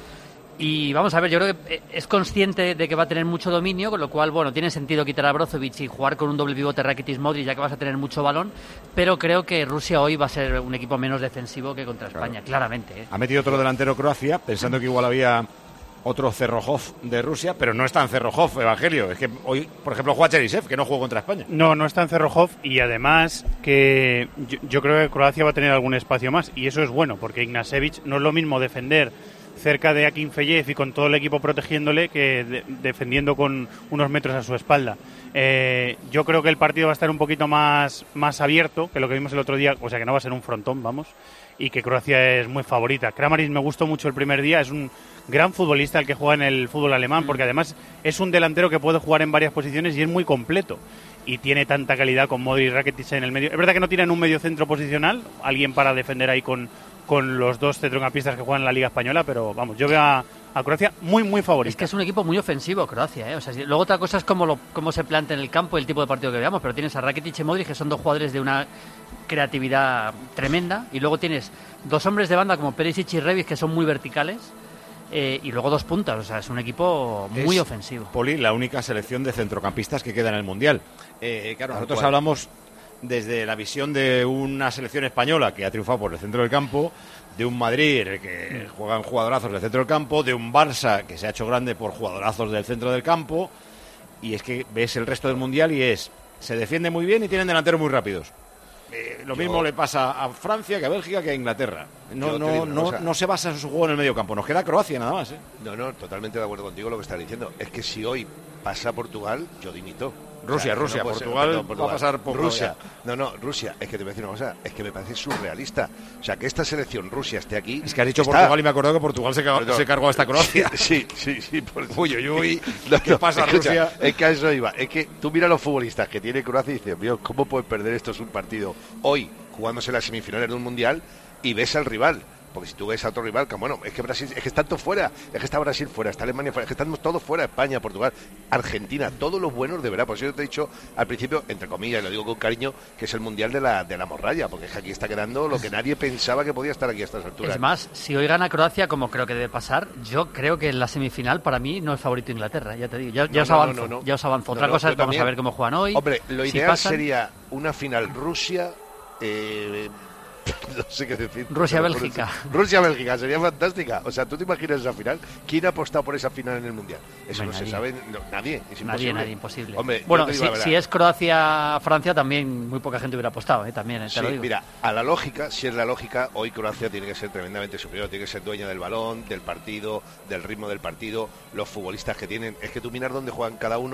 Y vamos a ver, yo creo que es consciente de que va a tener mucho dominio, con lo cual, bueno, tiene sentido quitar a Brozovic y jugar con un doble pivote Rakitic-Modric, ya que vas a tener mucho balón, pero creo que Rusia hoy va a ser un equipo menos defensivo que contra España, claro. Claramente. ¿eh? Ha metido otro delantero Croacia, pensando que igual había otro Cerrojov de Rusia, pero no es tan Cerrojov, Evangelio. Es que hoy, por ejemplo, juega Cherisev, que no jugó contra España. No, no está en Cerrojov, y además que yo, yo creo que Croacia va a tener algún espacio más, y eso es bueno, porque Ignacevic no es lo mismo defender cerca de Akinfeyev y con todo el equipo protegiéndole que de, defendiendo con unos metros a su espalda. Eh, yo creo que el partido va a estar un poquito más, más abierto que lo que vimos el otro día, o sea que no va a ser un frontón, vamos, y que Croacia es muy favorita. Kramaric me gustó mucho el primer día, es un gran futbolista el que juega en el fútbol alemán, porque además es un delantero que puede jugar en varias posiciones y es muy completo. Y tiene tanta calidad con Modric y Rakitic en el medio. Es verdad que no tienen un medio centro posicional, alguien para defender ahí con, con los dos centrocampistas que juegan en la Liga Española, pero vamos, yo veo a, a Croacia muy, muy favorita. Es que es un equipo muy ofensivo, Croacia, ¿eh? O sea, si, luego otra cosa es cómo, lo, cómo se plantea en el campo y el tipo de partido que veamos, pero tienes a Rakitic y Modric, que son dos jugadores de una creatividad tremenda, y luego tienes dos hombres de banda como Perisic y Rebic, que son muy verticales. Eh, y luego dos puntas, o sea, es un equipo muy es, ofensivo. Poli, la única selección de centrocampistas que queda en el Mundial. Eh, claro, Tal nosotros cual. hablamos desde la visión de una selección española que ha triunfado por el centro del campo, de un Madrid que juegan jugadorazos del centro del campo, de un Barça que se ha hecho grande por jugadorazos del centro del campo, y es que ves el resto del Mundial y es, se defiende muy bien y tienen delanteros muy rápidos. Eh, lo Yo- mismo le pasa a Francia, que a Bélgica, que a Inglaterra. No, Yo te no, digo una no, cosa. no se basa en su juego en el medio campo. Nos queda Croacia nada más, ¿eh? No, no, totalmente de acuerdo contigo lo que estás diciendo. Es que si hoy pasa Portugal, yo dimito. Rusia, que Rusia, puede ser- Portugal perdón, va a pasar por Rusia. No, no, Rusia. Es que te voy a decir una cosa. Es que me parece surrealista. O sea, que esta selección Rusia esté aquí. Es que has dicho está- Portugal y me acuerdo que Portugal se, ca- Perdón. se cargó a esta Croacia. Sí, sí, sí. Por... Uy, uy, uy. No, ¿Qué no, pasa, escucha, Rusia? Es que a eso iba. Es que tú mira los futbolistas que tiene Croacia y dices, Dios, ¿cómo puedes perder esto? Es un partido hoy jugándose las semifinales de un mundial y ves al rival. Porque si tú ves a otro rival, que bueno, es que Brasil, es que están todos fuera, es que está Brasil fuera, está Alemania fuera, es que estamos todos fuera, España, Portugal, Argentina, todos los buenos de verdad. Por eso yo te he dicho al principio, entre comillas, y lo digo con cariño, que es el mundial de la, de la morralla, porque es que aquí está quedando lo que nadie pensaba que podía estar aquí a estas alturas. Es más, si hoy gana Croacia, como creo que debe pasar, yo creo que en la semifinal para mí no es favorito Inglaterra, ya te digo, ya, ya No, os no, no, avanzo, no, no. ya os avanzo. Otra No, no, cosa yo es vamos también. a ver cómo juegan hoy. Hombre, lo si ideal pasan. sería una final Rusia, eh, no sé qué decir. Rusia-Bélgica. Rusia-Bélgica, sería fantástica. O sea, ¿tú te imaginas esa final? ¿Quién ha apostado por esa final en el Mundial? Eso No no, hay se nadie. sabe, no, nadie, es Nadie, imposible. nadie, imposible. Hombre, yo bueno, te digo si, la verdad. si es Croacia-Francia, también muy poca gente hubiera apostado, ¿eh? También, eh, te Sí, lo digo. mira, a la lógica, si es la lógica, hoy Croacia tiene que ser tremendamente superior, tiene que ser dueña del balón, del partido, del ritmo del partido, los futbolistas que tienen. Es que tú miras dónde juegan cada uno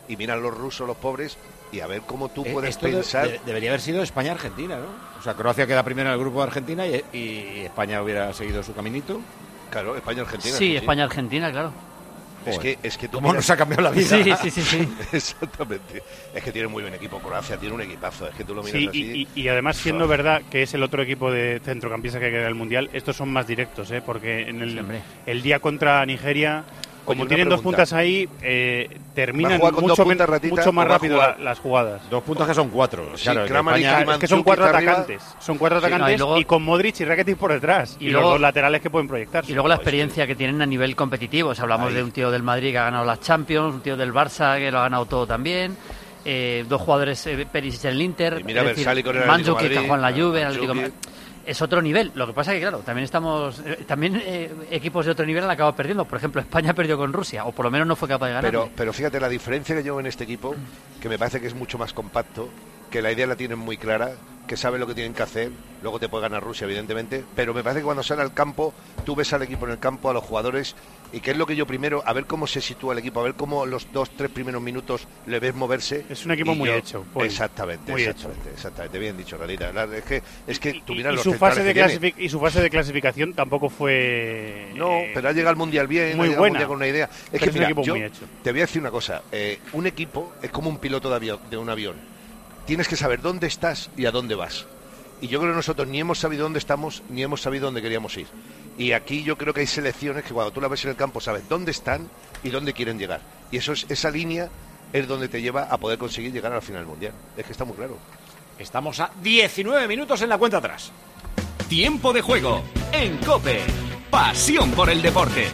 y miran los rusos, los pobres, y a ver cómo tú Eh, puedes esto de- pensar... de- debería haber sido España-Argentina, ¿no? O sea, Croacia queda primero en el grupo de Argentina y, y España hubiera seguido su caminito. Claro, España-Argentina. Sí, España-Argentina, claro. Es que, es que tú ¿Cómo nos ha cambiado la vida? Sí, sí, sí, sí. Exactamente. Es que tiene muy buen equipo Croacia, tiene un equipazo. Es que tú lo miras Sí, así. y, y- y además, siendo verdad que es el otro equipo de centrocampistas que queda en el Mundial, estos son más directos, ¿eh? Porque en el, el día contra Nigeria, como una tienen dos pregunta. puntas ahí, eh, ¿Va terminan a jugar con mucho, dos men- puntas, Ratita, mucho más o va a rápido jugar- la- las jugadas. Dos puntos que son cuatro. Sí, claro, que Kramaric España- y Es que son Mandzukic cuatro arriba. atacantes. Son cuatro Sí, no, y atacantes luego- y con Modric y Rakitic por detrás. Y, Y los luego- dos laterales que pueden proyectarse. Y luego la experiencia que tienen a nivel competitivo. O sea, hablamos Ahí. de un tío del Madrid que ha ganado las Champions, un tío del Barça que lo ha ganado todo también. Eh, dos jugadores, eh, Perisic en el Inter, Y mira es Bersali con el Atlético Mandzukic que Madrid, juega en la Juve, en el Atlético Mandzukic. Ma- es otro nivel. Lo que pasa es que, claro, también estamos. eh, también eh, equipos de otro nivel han acabado perdiendo. Por ejemplo, España perdió con Rusia, o por lo menos no fue capaz de ganar. Pero, pero fíjate, la diferencia que yo veo en este equipo, que me parece que es mucho más compacto, que la idea la tienen muy clara, que saben lo que tienen que hacer, luego te puede ganar Rusia, evidentemente, pero me parece que cuando sale al campo, tú ves al equipo en el campo, a los jugadores, y que es lo que yo primero, a ver cómo se sitúa el equipo, a ver cómo los dos, tres primeros minutos le ves moverse. Es un equipo y muy yo- hecho, Poli. Exactamente, Muy exactamente, exactamente, bien dicho, Radita. La- Es que, es que tú miras y, los su fase de centrales que tiene. clasific- y su fase de clasificación tampoco fue. No, eh, pero ha llegado al Mundial bien, muy ha llegado al buena. Mundial con una idea. Es Pero que es un mira, equipo yo muy hecho. te voy a decir una cosa. eh, un equipo es como un piloto de, avión, de un avión. Tienes que saber dónde estás y a dónde vas. Y yo creo que nosotros ni hemos sabido dónde estamos, ni hemos sabido dónde queríamos ir. Y aquí yo creo que hay selecciones que cuando tú las ves en el campo sabes dónde están y dónde quieren llegar. Y eso es, esa línea es donde te lleva a poder conseguir llegar al final del Mundial. Es que está muy claro. Estamos a diecinueve minutos en la cuenta atrás. Tiempo de juego en COPE. Pasión por el deporte.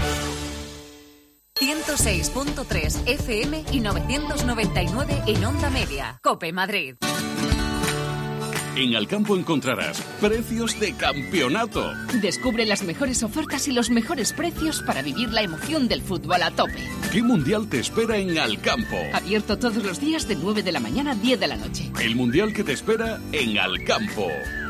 ciento seis punto tres F M y novecientos noventa y nueve en Onda Media. COPE Madrid. En Alcampo encontrarás precios de campeonato. Descubre las mejores ofertas y los mejores precios para vivir la emoción del fútbol a tope. ¿Qué mundial te espera en Alcampo? Abierto todos los días de nueve de la mañana a diez de la noche. El mundial que te espera en Alcampo.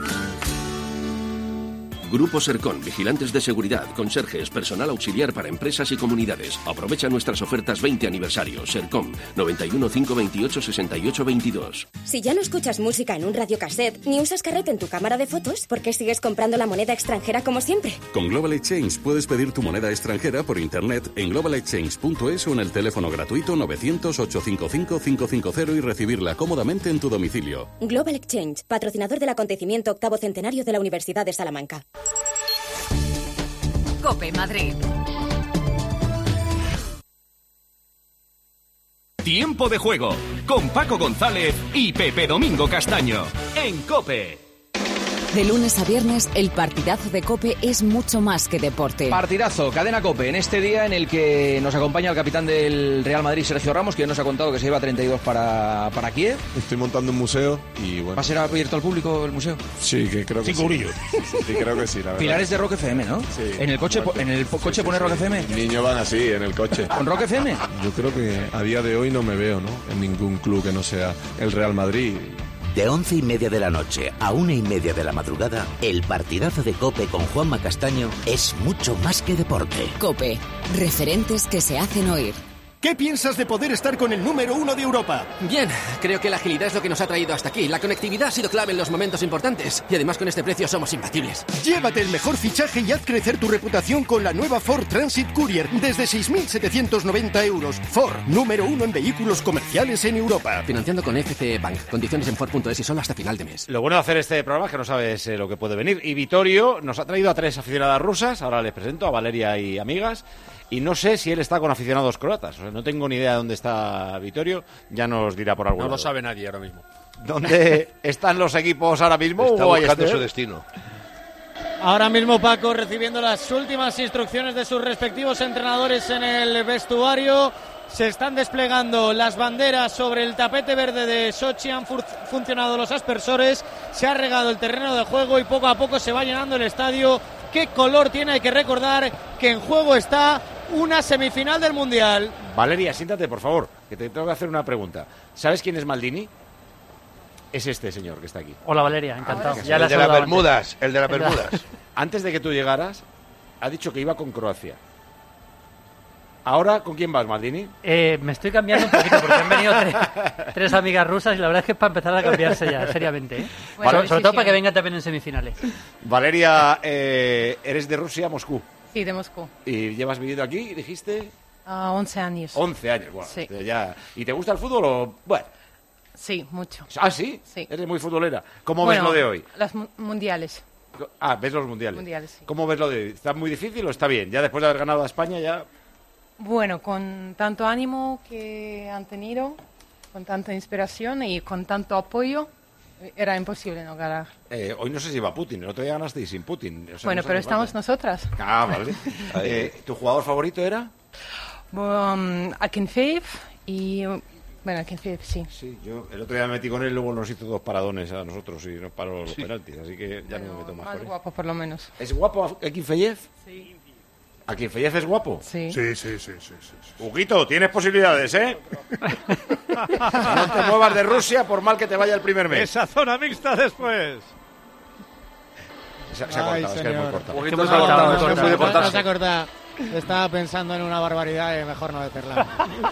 Grupo Sercon, vigilantes de seguridad, conserjes, personal auxiliar para empresas y comunidades. Aprovecha nuestras ofertas veinte aniversario. Sercon, noventa y uno, cinco veintiocho, sesenta y ocho veintidós. Si ya no escuchas música en un radiocassette ni usas carrete en tu cámara de fotos, ¿por qué sigues comprando la moneda extranjera como siempre? Con Global Exchange puedes pedir tu moneda extranjera por internet en global exchange punto es o en el teléfono gratuito novecientos, ochocientos cincuenta y cinco, quinientos cincuenta y recibirla cómodamente en tu domicilio. Global Exchange, patrocinador del acontecimiento octavo centenario de la Universidad de Salamanca. COPE Madrid. Tiempo de juego con Paco González y Pepe Domingo Castaño en COPE. De lunes a viernes, el partidazo de COPE es mucho más que deporte. Partidazo, cadena COPE, en este día en el que nos acompaña el capitán del Real Madrid, Sergio Ramos, que nos ha contado que se lleva treinta y dos para, para Kiev. Estoy montando un museo y bueno. ¿Va a ser abierto al público el museo? Sí, que creo que Cinco sí. brillos. Sí, creo que sí, la verdad. Pilares de Rock F M, ¿no? Sí. ¿En el coche, po- en el po- coche Sí, pone sí, Rock sí. F M? Niños van así, en el coche. ¿Con Rock F M? Yo creo que a día de hoy no me veo, ¿no? En ningún club que no sea el Real Madrid. De once y media de la noche a una y media de la madrugada, el partidazo de COPE con Juanma Castaño es mucho más que deporte. COPE, referentes que se hacen oír. ¿Qué piensas de poder estar con el número uno de Europa? Bien, creo que la agilidad es lo que nos ha traído hasta aquí. La conectividad ha sido clave en los momentos importantes. Y además con este precio somos imbatibles. Llévate el mejor fichaje y haz crecer tu reputación con la nueva Ford Transit Courier desde seis mil setecientos noventa euros. Ford, número uno en vehículos comerciales en Europa. Financiando con F C E Bank. Condiciones en Ford punto es y solo hasta final de mes. Lo bueno de hacer este programa es que no sabes eh, lo que puede venir. Y Vittorio nos ha traído a tres aficionadas rusas. Ahora les presento a Valeria y amigas. Y no sé si él está con aficionados croatas. O sea, no tengo ni idea de dónde está Vittorio. Ya nos dirá por algún No lo lado. sabe nadie ahora mismo. ¿Dónde están los equipos ahora mismo? Está Hugo buscando Ballester? su destino. Ahora mismo Paco recibiendo las últimas instrucciones de sus respectivos entrenadores en el vestuario. Se están desplegando las banderas sobre el tapete verde de Sochi, han fu- funcionado los aspersores, se ha regado el terreno de juego y poco a poco se va llenando el estadio. ¿Qué color tiene? Hay que recordar que en juego está una semifinal del Mundial. Valeria, siéntate, por favor, que te tengo que hacer una pregunta. ¿Sabes quién es Maldini? Es este señor que está aquí. Hola Valeria, encantado. Ah, Ya el la he de las saludado Bermudas, antes. el de las Es la- Bermudas. Antes de que tú llegaras, ha dicho que iba con Croacia. ¿Ahora con quién vas, Maldini? Eh, me estoy cambiando un poquito porque han venido tres, tres amigas rusas y la verdad es que es para empezar a cambiarse ya, seriamente. ¿eh? Bueno, sobre sí, sobre todo sí. para que venga también en semifinales. Valeria, eh, eres de Rusia, Moscú. Sí, de Moscú. ¿Y llevas viviendo aquí, dijiste? Ah, once años. once años, bueno. Sí. Ya. ¿Y te gusta el fútbol o...? Bueno. Sí, mucho. ¿Ah, sí? Sí. Eres muy futbolera. ¿Cómo Bueno, ves lo de hoy? Las mu- mundiales. Ah, ves los mundiales. Mundiales, sí. ¿Cómo ves lo de hoy? ¿Está muy difícil o está bien? Ya después de haber ganado a España, ya... Bueno, con tanto ánimo que han tenido, con tanta inspiración y con tanto apoyo, era imposible no ganar. Eh, hoy no sé si va Putin, el otro día ganasteis sin Putin. O sea, Bueno, no pero hace estamos falta. nosotras. Ah, vale. Eh, ¿Tu jugador favorito era? Um, Akinfeev y... Bueno, Akinfeev, sí. Sí, yo el otro día me metí con él, luego nos hizo dos paradones a nosotros y nos paró los Sí. penaltis, así que ya no me meto más Más con él. guapo, por lo menos. ¿Es guapo Akinfeyev? Sí. ¿Akinfeyev es guapo? Sí. Sí, sí, sí, sí, sí, sí. Huguito, tienes posibilidades, ¿eh? No te muevas de Rusia por mal que te vaya el primer mes. Esa zona mixta después. Se, se ha Ay, cortado, es que es muy señor. cortado. Es que Es muy muy cortado, cortado, es que es muy no, de no, cortarse. no se ha cortado. Estaba pensando en una barbaridad y mejor no decirla.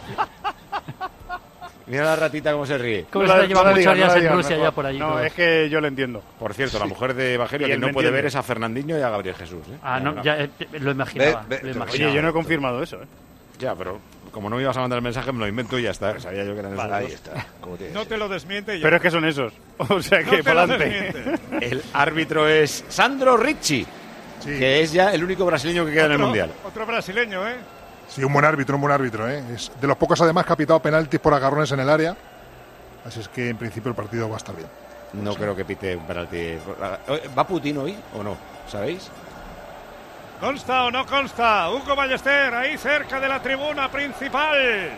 Mira la ratita cómo se ríe. ¿Cómo se la lleva muchos días en Rusia ya por allí? No, todo? es que yo lo entiendo. Por cierto, la mujer de Evangelio, Y que él no me puede entiende. ver es a Fernandinho y a Gabriel Jesús. ¿eh? Ah, no, ya eh, lo imaginaba. Ve, ve, lo tú- imaginaba. Oye, yo no he confirmado eso, ¿eh? Ya, pero como no me ibas a mandar el mensaje, me lo invento y ya está. Sabía yo que eran esos Vale, ahí dos. está. Como tiene No te lo desmiente ya. Pero es que son esos. O sea No que te para lo adelante. desmiente. El árbitro es Sandro Ricci, que es ya el único brasileño que queda en el Otro- Mundial. Otro brasileño, ¿eh? Sí, un buen árbitro, un buen árbitro, ¿eh? Es de los pocos, además, que ha pitado penaltis por agarrones en el área. Así es que, en principio, el partido va a estar bien. No creo que pite un penalti. ¿Va Putin hoy o no? ¿Sabéis? ¿Consta o no consta? Hugo Ballester, ahí cerca de la tribuna principal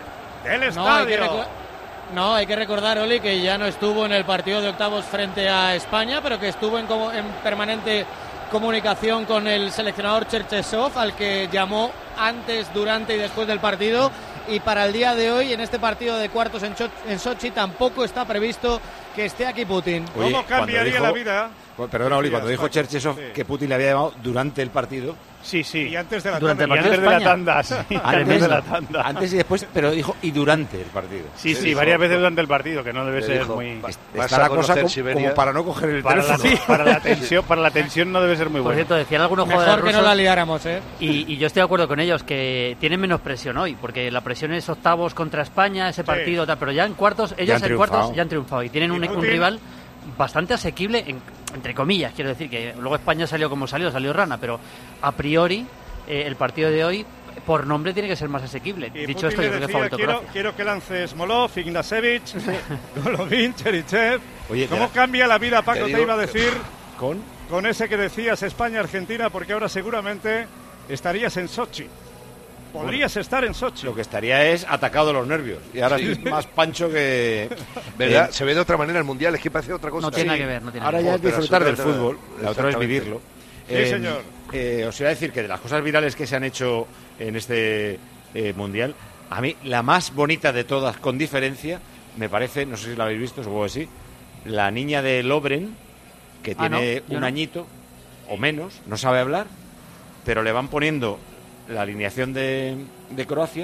del No hay, que estadio. reco- no, hay que recordar, Oli, que ya no estuvo en el partido de octavos frente a España, pero que estuvo en, como- en permanente comunicación con el seleccionador Cherchesov, al que llamó antes, durante y después del partido. Y para el día de hoy, en este partido de cuartos en, Cho- en Sochi, tampoco está previsto que esté aquí Putin. Oye, ¿Cómo cambiaría cuando la dijo- vida? cu- Perdona, Oli, Sí, cuando a dijo España. Cherchesov Sí. que Putin le había llamado durante el partido. Sí, sí. Y antes de la Durante el tanda. Y partido antes de la España. tanda, sí. Ah, Antes de tremendo. la tanda. Antes y después, pero dijo y durante el partido. Sí, sí, dijo- varias veces durante el partido, que no debe Le ser dijo, muy... va- Está vas la a cosa conocer como, Siberia. como para no coger el Para la, teléfono. para, la tensión, para la tensión no debe ser muy Por bueno. cierto, decían algunos Mejor jugadores que no rusos, la liáramos, ¿eh? y, y yo estoy de acuerdo con ellos, que tienen menos presión hoy, porque la presión es octavos contra España, ese partido, tal, pero ya en cuartos, ellos han en cuartos triunfado. ya han triunfado y tienen ¿Y un, un Putin? rival bastante asequible, en- entre comillas, quiero decir, que luego España salió como salió, salió rana, pero a priori eh, el partido de hoy, por nombre, tiene que ser más asequible. Y Dicho Putin esto, le yo creo que es decía, favorito quiero, Croacia. quiero que lances Molov, Ignasevich, Golovin, Cherichev. Oye, ¿Cómo te- cambia la vida, Paco? te Te, digo iba a que- decir Con con ese que decías España-Argentina, porque ahora seguramente estarías en Sochi. Podrías estar en Sochi. lo que estaría es atacado de los nervios. Y ahora Sí. es más pancho que. ¿Verdad? Eh, Se ve de otra manera el Mundial, es que parece otra cosa. No tiene Sí. nada que ver, no tiene Ahora nada ya que es Pero disfrutar del absolutamente fútbol, nada. la otra es Exactamente. vivirlo. Sí, señor. eh, os iba a decir que de las cosas virales que se han hecho en este eh, Mundial, a mí la más bonita de todas, con diferencia, me parece, no sé si la habéis visto, supongo que sí, la niña de Lobren, que Ah, tiene no, yo un no. añito o menos, no sabe hablar, pero le van poniendo la alineación de, de Croacia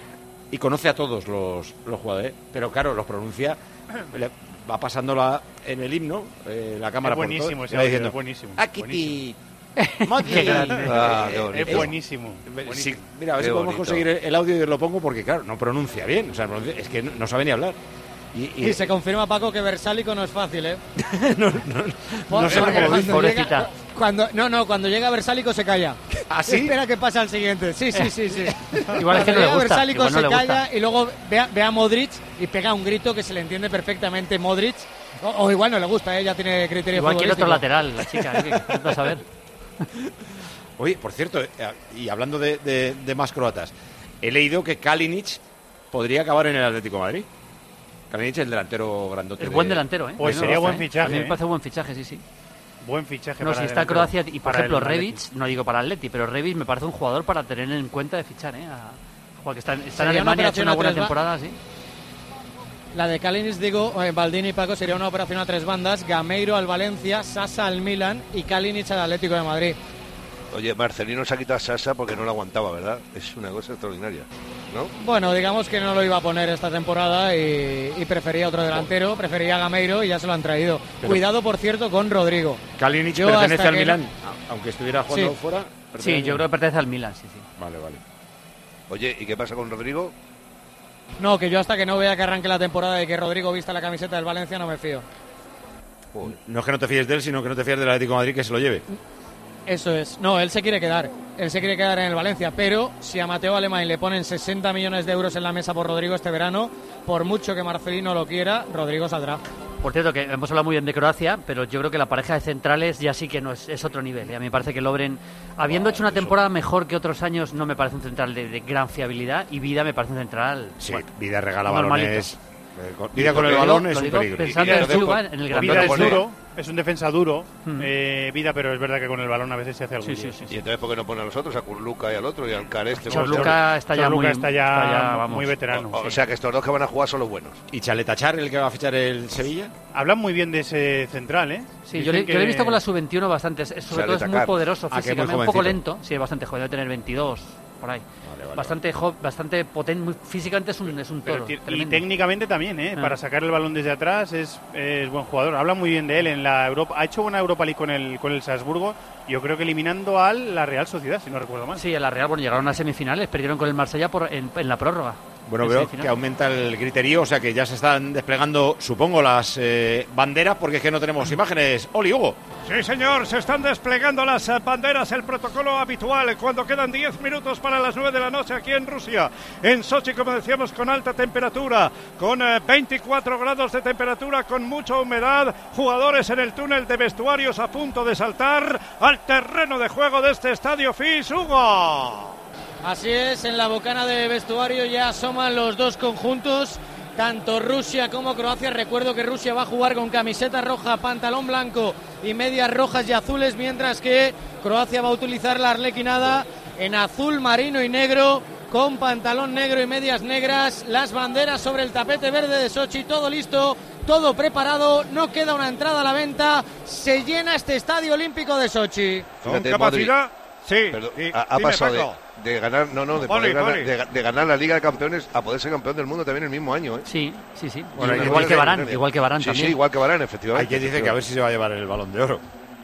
y conoce a todos los, los jugadores, pero claro, los pronuncia, le va pasándola en el himno, eh, la cámara Es buenísimo por todo, ese y va audio, diciendo, es buenísimo. Akiti, Qué Modric. grande. Ah, qué bonito. Es buenísimo. Sí, buenísimo. mira, a ver Qué si podemos bonito. conseguir el audio y lo pongo porque, claro, no pronuncia bien. O sea, pronuncia- es que no, no sabe ni hablar. Y, y- Y se confirma, Paco, que Versálico no es fácil, ¿eh? no, no, no sé Porque cómo lo cuando dice. pobrecita. llega- cuando, no, no, cuando llega Versálico se calla. ¿Ah, sí? Espera que pasa al siguiente. Sí, sí, sí, sí. Igual es que no le Cuando llega gusta, Versálico igual no se le calla gusta. y luego ve a, ve a Modric y pega un grito que se le entiende perfectamente Modric. O, o igual no le gusta, ella tiene criterio Igual quiere otro futbolístico. lateral, la chica, ¿eh? que vas a saber. Oye, por cierto, eh, y hablando de, de- de más croatas, he leído que Kalinic podría acabar en el Atlético de Madrid. Kalinic, el delantero grandote. Es de- buen delantero, ¿eh? Pues A mí me sería gusta, buen ¿eh? fichaje, A mí me ¿eh? parece buen fichaje, sí, sí. Buen fichaje No, para si el está delantero. Croacia y, por Para ejemplo, el Rebic, Atleti. no digo para Atleti, pero Rebic me parece un jugador para tener en cuenta de fichar, ¿eh? A, jugador que está, en- está en Sería una Alemania, ha hecho operación una a buena tres ba- temporada, sí. La de Kalinic, digo, eh, Baldini y Paco, sería una operación a tres bandas. Gameiro al Valencia, Sasa al Milan y Kalinic al Atlético de Madrid. Oye, Marcelino se ha quitado a Sasa porque no lo aguantaba, ¿verdad? Es una cosa extraordinaria, ¿no? Bueno, digamos que no lo iba a poner esta temporada y, y prefería otro delantero, prefería a Gameiro y ya se lo han traído. Pero, cuidado, por cierto, con Rodrigo. Kalinic Yo pertenece al que... Milán, aunque estuviera jugando sí. fuera. Sí, yo creo que pertenece al Milán, sí, sí. Vale, vale. Oye, ¿y qué pasa con Rodrigo? No, que yo hasta que no vea que arranque la temporada y que Rodrigo vista la camiseta del Valencia no me fío. Uy. No es que no te fíes de él, sino que no te fíes del Atlético de Madrid que se lo lleve. Eso es. No, él se quiere quedar. Él se quiere quedar en el Valencia, pero si a Mateo Alemán le ponen sesenta millones de euros en la mesa por Rodrigo este verano, por mucho que Marcelino lo quiera, Rodrigo saldrá. Por cierto, que hemos hablado muy bien de Croacia, pero yo creo que la pareja de centrales ya sí que no es, es otro nivel. ¿eh? A mí me parece que Lovren, habiendo oh, hecho una eso. temporada mejor que otros años, no me parece un central de, de gran fiabilidad, y Vida me parece un central... Sí, bueno, Vida regala normalito. balones... Vida con el balón es un peligro. Pensando en Silva, en el gran Vida es duro, es un defensa duro, mm. eh, Vida, pero es verdad que con el balón a veces se hace algo. Sí, sí, sí, sí. Y entonces, ¿por qué no pone a los otros? A Kurluka y al otro, y al Careste. Kurluka está ya, muy, está ya, está ya vamos. muy veterano. O, sí. o sea, que estos dos que van a jugar son los buenos. ¿Y Chaletachar, el que va a fichar el Sevilla? Hablan muy bien de ese central, ¿eh? Sí, yo le, que... yo le he visto con la sub veintiuno bastante. Sobre Chaletacar. Todo es muy poderoso físicamente, ah, un poco lento. Sí, bastante joven, debe tener veintidós, por ahí. Vale, vale, bastante jo bastante potente, muy, físicamente es un, es un toro. Pero, y técnicamente también, ¿eh? Ah. Para sacar el balón desde atrás es, es buen jugador. Habla muy bien de él en la Europa. Ha hecho buena Europa League con el, con el Salzburgo. Yo creo que eliminando a la Real Sociedad, si no recuerdo mal. Sí, a la Real, bueno, llegaron a semifinales, perdieron con el Marsella por, en, en la prórroga. Bueno, veo que aumenta el griterío, o sea que ya se están desplegando, supongo, las eh, banderas, porque es que no tenemos imágenes. Oli, Hugo. Sí, señor, se están desplegando las banderas, el protocolo habitual, cuando quedan diez minutos para las nueve de la noche aquí en Rusia. En Sochi, como decíamos, con alta temperatura, con eh, veinticuatro grados de temperatura, con mucha humedad, jugadores en el túnel de vestuarios a punto de saltar al terreno de juego de este estadio Fis, Hugo. Así es, en la bocana de vestuario ya asoman los dos conjuntos, tanto Rusia como Croacia. Recuerdo que Rusia va a jugar con camiseta roja, pantalón blanco y medias rojas y azules, mientras que Croacia va a utilizar la arlequinada en azul marino y negro, con pantalón negro y medias negras, las banderas sobre el tapete verde de Sochi, todo listo, todo preparado, no queda una entrada a la venta, se llena este estadio olímpico de Sochi. Con capacidad... Sí, Perdón, sí, ha, ha pasado de, de ganar, no, no, de, Poli, poder ganar, Poli. de, de ganar la Liga de Campeones a poder ser campeón del mundo también el mismo año, ¿eh? Sí, sí, sí. Bueno, igual, igual que Varane, igual que Varane sí, también. Sí, igual que Varane, efectivamente. Hay quien dice que a ver si se va a llevar el Balón de Oro.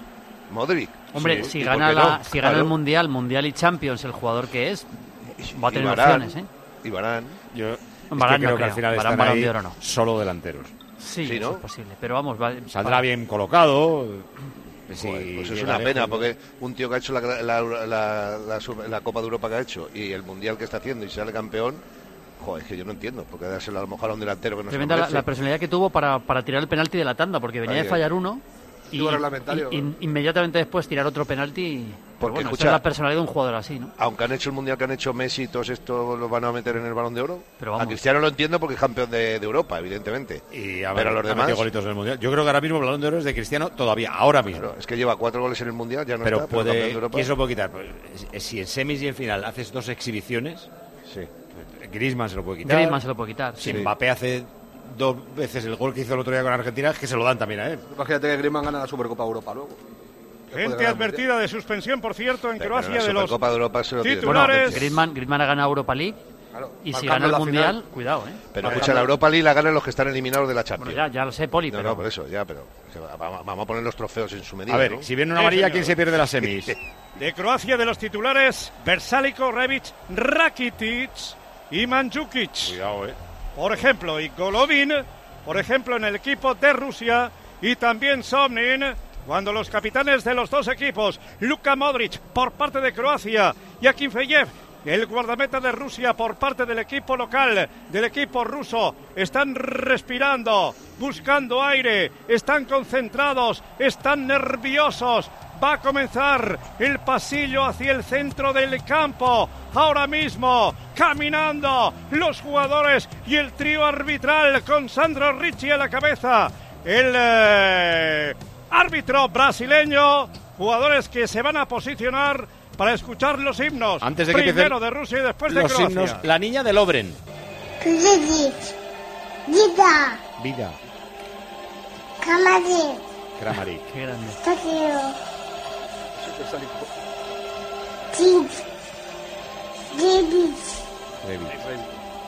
Modric. Hombre, sí, si gana, la, no? si gana claro. el Mundial, Mundial y Champions, el jugador que es, va a tener Varane, opciones, ¿eh? Y Varane. Yo es Varane que creo no que al final Varane, están Balón ahí de Oro no. solo delanteros. Sí, sí, ¿no? eso es posible, pero vamos, va, saldrá va. bien colocado. Sí, Joder, pues es una pena, porque un tío que ha hecho la, la, la, la, la, la Copa de Europa que ha hecho y el Mundial que está haciendo y sale campeón, joder, es que yo no entiendo, porque dárselo a lo mejor a un delantero que no Tremenda se la, la personalidad que tuvo para, para tirar el penalti de la tanda, porque venía Ahí, de fallar uno y, y, y inmediatamente después tirar otro penalti. Porque, bueno, escucha, esa es la personalidad de un jugador así, ¿no? Aunque han hecho el Mundial que han hecho Messi y todos estos los van a meter en el Balón de Oro. Pero vamos. A Cristiano lo entiendo porque es campeón de, de Europa, evidentemente. Y a ver, pero a los demás golitos en el Mundial. Yo creo que ahora mismo el Balón de Oro es de Cristiano todavía, ahora mismo. Claro, es que lleva cuatro goles en el Mundial, ya no pero está, puede, pero campeón de Europa. ¿quién se lo puede quitar? Pues, si en semis y en final haces dos exhibiciones, sí. Griezmann se lo puede quitar. Griezmann se lo puede quitar. Si sí. Mbappé hace dos veces el gol que hizo el otro día con Argentina, es que se lo dan también a él. Imagínate que Griezmann gana la Supercopa Europa luego. Gente advertida de suspensión, por cierto, en pero Croacia de los de Europa se lo titulares. Bueno, Griezmann, Griezmann ha ganado Europa League. Claro, y si gana el Mundial, final. Cuidado, ¿eh? Pero Marcando. Escucha, la Europa League la ganan los que están eliminados de la Champions. Bueno, ya, ya lo sé, Poli, no, pero... No, por eso, ya, pero vamos a poner los trofeos en su medida, A ver, ¿no? si viene una amarilla, sí, ¿quién se pierde las semis? De Croacia, de los titulares, Versálico, Rebic, Rakitic y Mandzukic. Cuidado, ¿eh? Por ejemplo, y Golovin, por ejemplo, en el equipo de Rusia, y también Somnin, cuando los capitanes de los dos equipos, Luka Modric por parte de Croacia y Akinfeyev, el guardameta de Rusia por parte del equipo local, del equipo ruso, están respirando, buscando aire, están concentrados, están nerviosos. Va a comenzar el pasillo hacia el centro del campo. Ahora mismo, caminando los jugadores y el trío arbitral con Sandro Ricci a la cabeza. El eh, árbitro brasileño, jugadores que se van a posicionar para escuchar los himnos. Antes de que primero de Rusia y después de los Croacia. Himnos, la niña de Lovren. Vida. Vida. Kramaric. Kramaric. Qué grande. Tokio. Chips. Davis. David.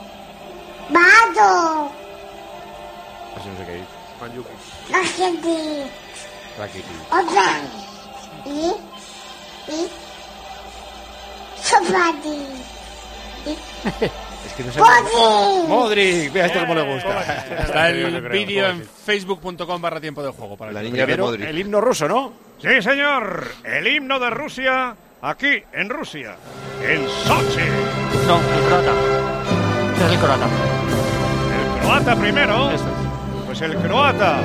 Vado. Así no sé qué dice. Raquete. Rakitic. Otra. Y. Y. Sopati. Es que no sé. Modric. Modric, vea esto cómo le gusta. Está el vídeo en facebook punto com barra tiempo de juego. Para La el niña de Primero, Modric. el himno ruso, ¿no? Sí, señor. El himno de Rusia, aquí, en Rusia. En Sochi. No, el croata. Este es el croata. El croata primero. Eso es. Pues el croata.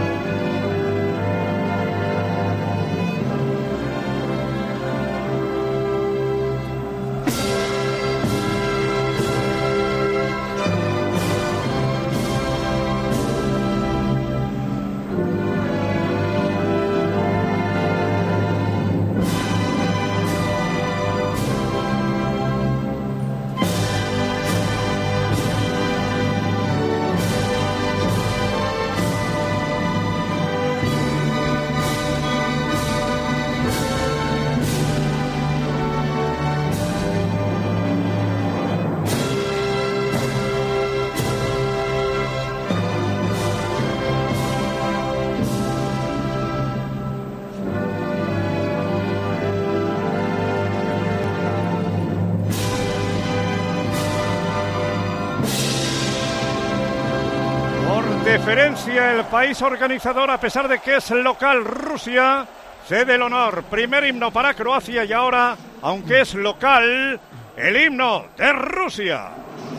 Deferencia el país organizador, a pesar de que es local Rusia, cede el honor. Primer himno para Croacia y ahora, aunque es local, el himno de Rusia.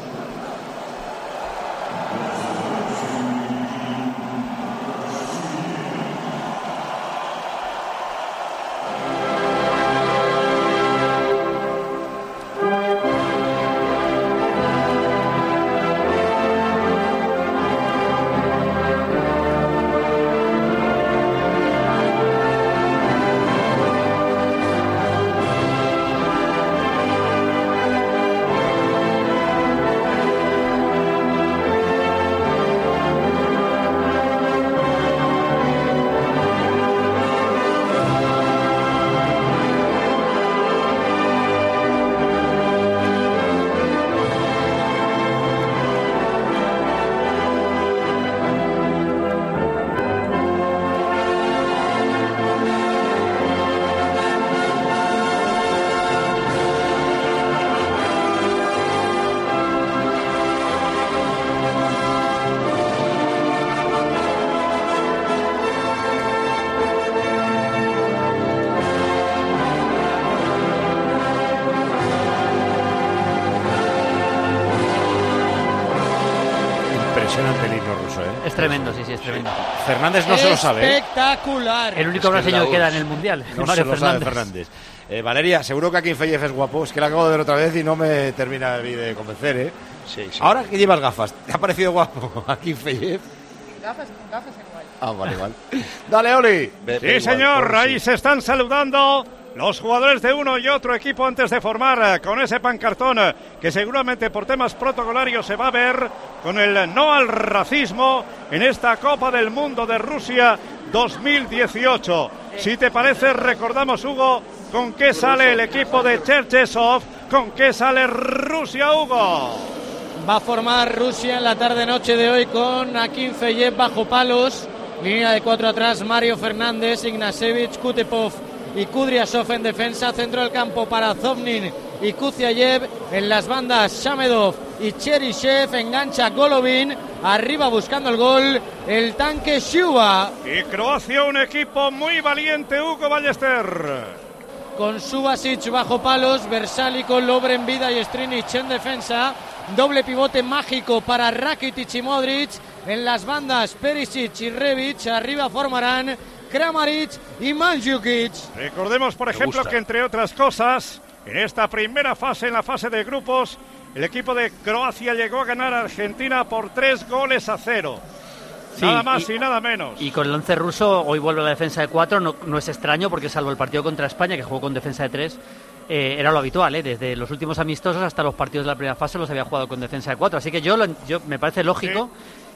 Impresionante el himno ruso, ¿eh? Es tremendo, sí, sí, es tremendo. Fernández no se lo sabe, ¿eh? Espectacular. El único brasileño que queda en el Mundial. No Mario se lo sabe Fernández. Eh, Valeria, seguro que Akinfeyev es guapo. Es que lo acabo de ver otra vez y no me termina de convencer, ¿eh? Sí, sí. Ahora que llevas gafas, ¿te ha parecido guapo Akinfeyev? Gafas, gafas igual. Ah, vale, vale. Dale, Oli. Sí, señor, ahí se están saludando los jugadores de uno y otro equipo antes de formar con ese pancartón que seguramente por temas protocolarios se va a ver con el no al racismo en esta Copa del Mundo de Rusia dos mil dieciocho. Si te parece, recordamos, Hugo, con qué sale el equipo de Cherchesov, con qué sale Rusia, Hugo. Va a formar Rusia en la tarde-noche de hoy con Akinfeyev bajo palos. Línea de cuatro atrás, Mario Fernández, Ignashevich, Kutepov y Kudryashov en defensa. Centro del campo para Zovnin y Kuziayev. En las bandas, Shamedov y Cheryshev. Engancha Golovin. Arriba buscando el gol, el tanque Shuba. Y Croacia, un equipo muy valiente, Hugo Ballester. Con Subasic bajo palos, Versálico, Lovren, Vida y Strinic en defensa. Doble pivote mágico para Rakitic y Modric. En las bandas, Perisic y Rebic. Arriba formarán Kramaric y Mandzukic. Recordemos, por ejemplo, que entre otras cosas, en esta primera fase, en la fase de grupos, el equipo de Croacia llegó a ganar a Argentina por tres goles a cero. Sí, nada más y, y nada menos. Y con el once ruso, hoy vuelve la defensa de cuatro. No, no es extraño porque salvo el partido contra España, que jugó con defensa de tres, eh, era lo habitual, ¿eh? Desde los últimos amistosos hasta los partidos de la primera fase los había jugado con defensa de cuatro. Así que yo, lo, yo me parece lógico. Sí.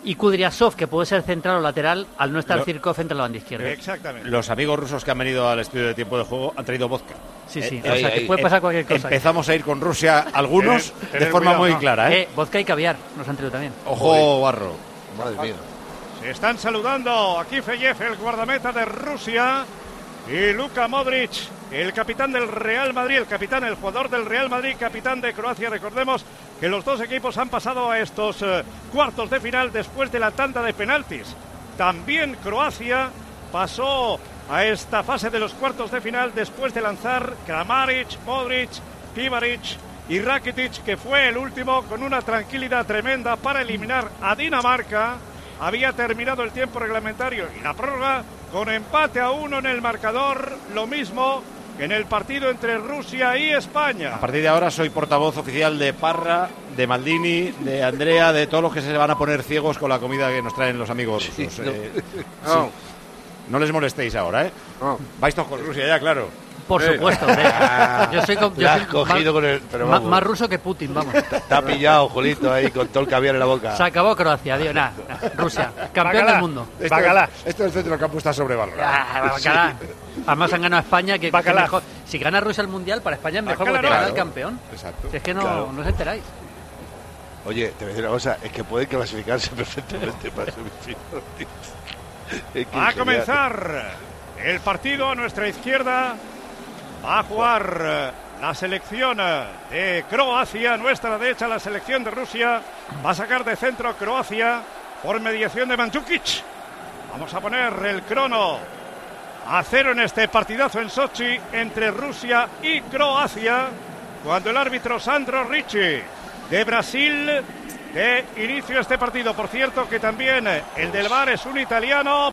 y Kudryashov, que puede ser central o lateral, al no estar Lo- Zirkov entre la banda izquierda. Exactamente. Los amigos rusos que han venido al estudio de tiempo de juego han traído vodka. Sí, sí, Eh, o sea, eh, que puede eh, pasar cualquier cosa. Empezamos a ir con Rusia algunos Tener- de tener forma cuidado, muy no. clara, ¿eh? Eh, vodka y caviar nos han traído también. Ojo, Barro. Madre mía. Se están saludando aquí Feyev, el guardameta de Rusia, y Luka Modric, el capitán del Real Madrid, el capitán, el jugador del Real Madrid, capitán de Croacia. Recordemos que los dos equipos han pasado a estos eh, cuartos de final después de la tanda de penaltis. También Croacia pasó a esta fase de los cuartos de final después de lanzar Kramaric, Modric, Pivaric y Rakitic, que fue el último con una tranquilidad tremenda para eliminar a Dinamarca. Había terminado el tiempo reglamentario y la prórroga con empate a uno en el marcador, lo mismo que en el partido entre Rusia y España. A partir de ahora soy portavoz oficial de Parra, de Maldini, de Andrea, de todos los que se van a poner ciegos con la comida que nos traen los amigos rusos. no. Eh, No. sí. No les molestéis ahora, ¿eh? Vais todos con Rusia ya, claro. Por Eh. supuesto, hombre. Yo soy, com- yo La soy has cogido más, con el... Pero más- vamos, más ruso que Putin, vamos. te ha pillado, Julito, ahí con todo el caviar en la boca. Se acabó Croacia, Dios, nada, Rusia, campeón Bacalá. del mundo. Esto, Bacalá. esto del centro del campo está sobrevalorado. Ah, bacalá. Además han ganado a España, que, que Bacalá. mejor. Si gana Rusia el mundial, para España es mejor Bacalá, porque te gana claro. el campeón. Exacto. Si es que no, Claro. no os enteráis. Oye, te voy a decir una cosa, es que pueden clasificarse perfectamente para semifinales. Es que Va a genial. comenzar el partido a nuestra izquierda. Va a jugar eh, la selección eh, de Croacia, a nuestra derecha la selección de Rusia. Va a sacar de centro Croacia por mediación de Mandzukic. Vamos a poner el crono a cero en este partidazo en Sochi entre Rusia y Croacia, cuando el árbitro Sandro Ricci de Brasil de inicio este partido. Por cierto que también eh, el del V A R es un italiano.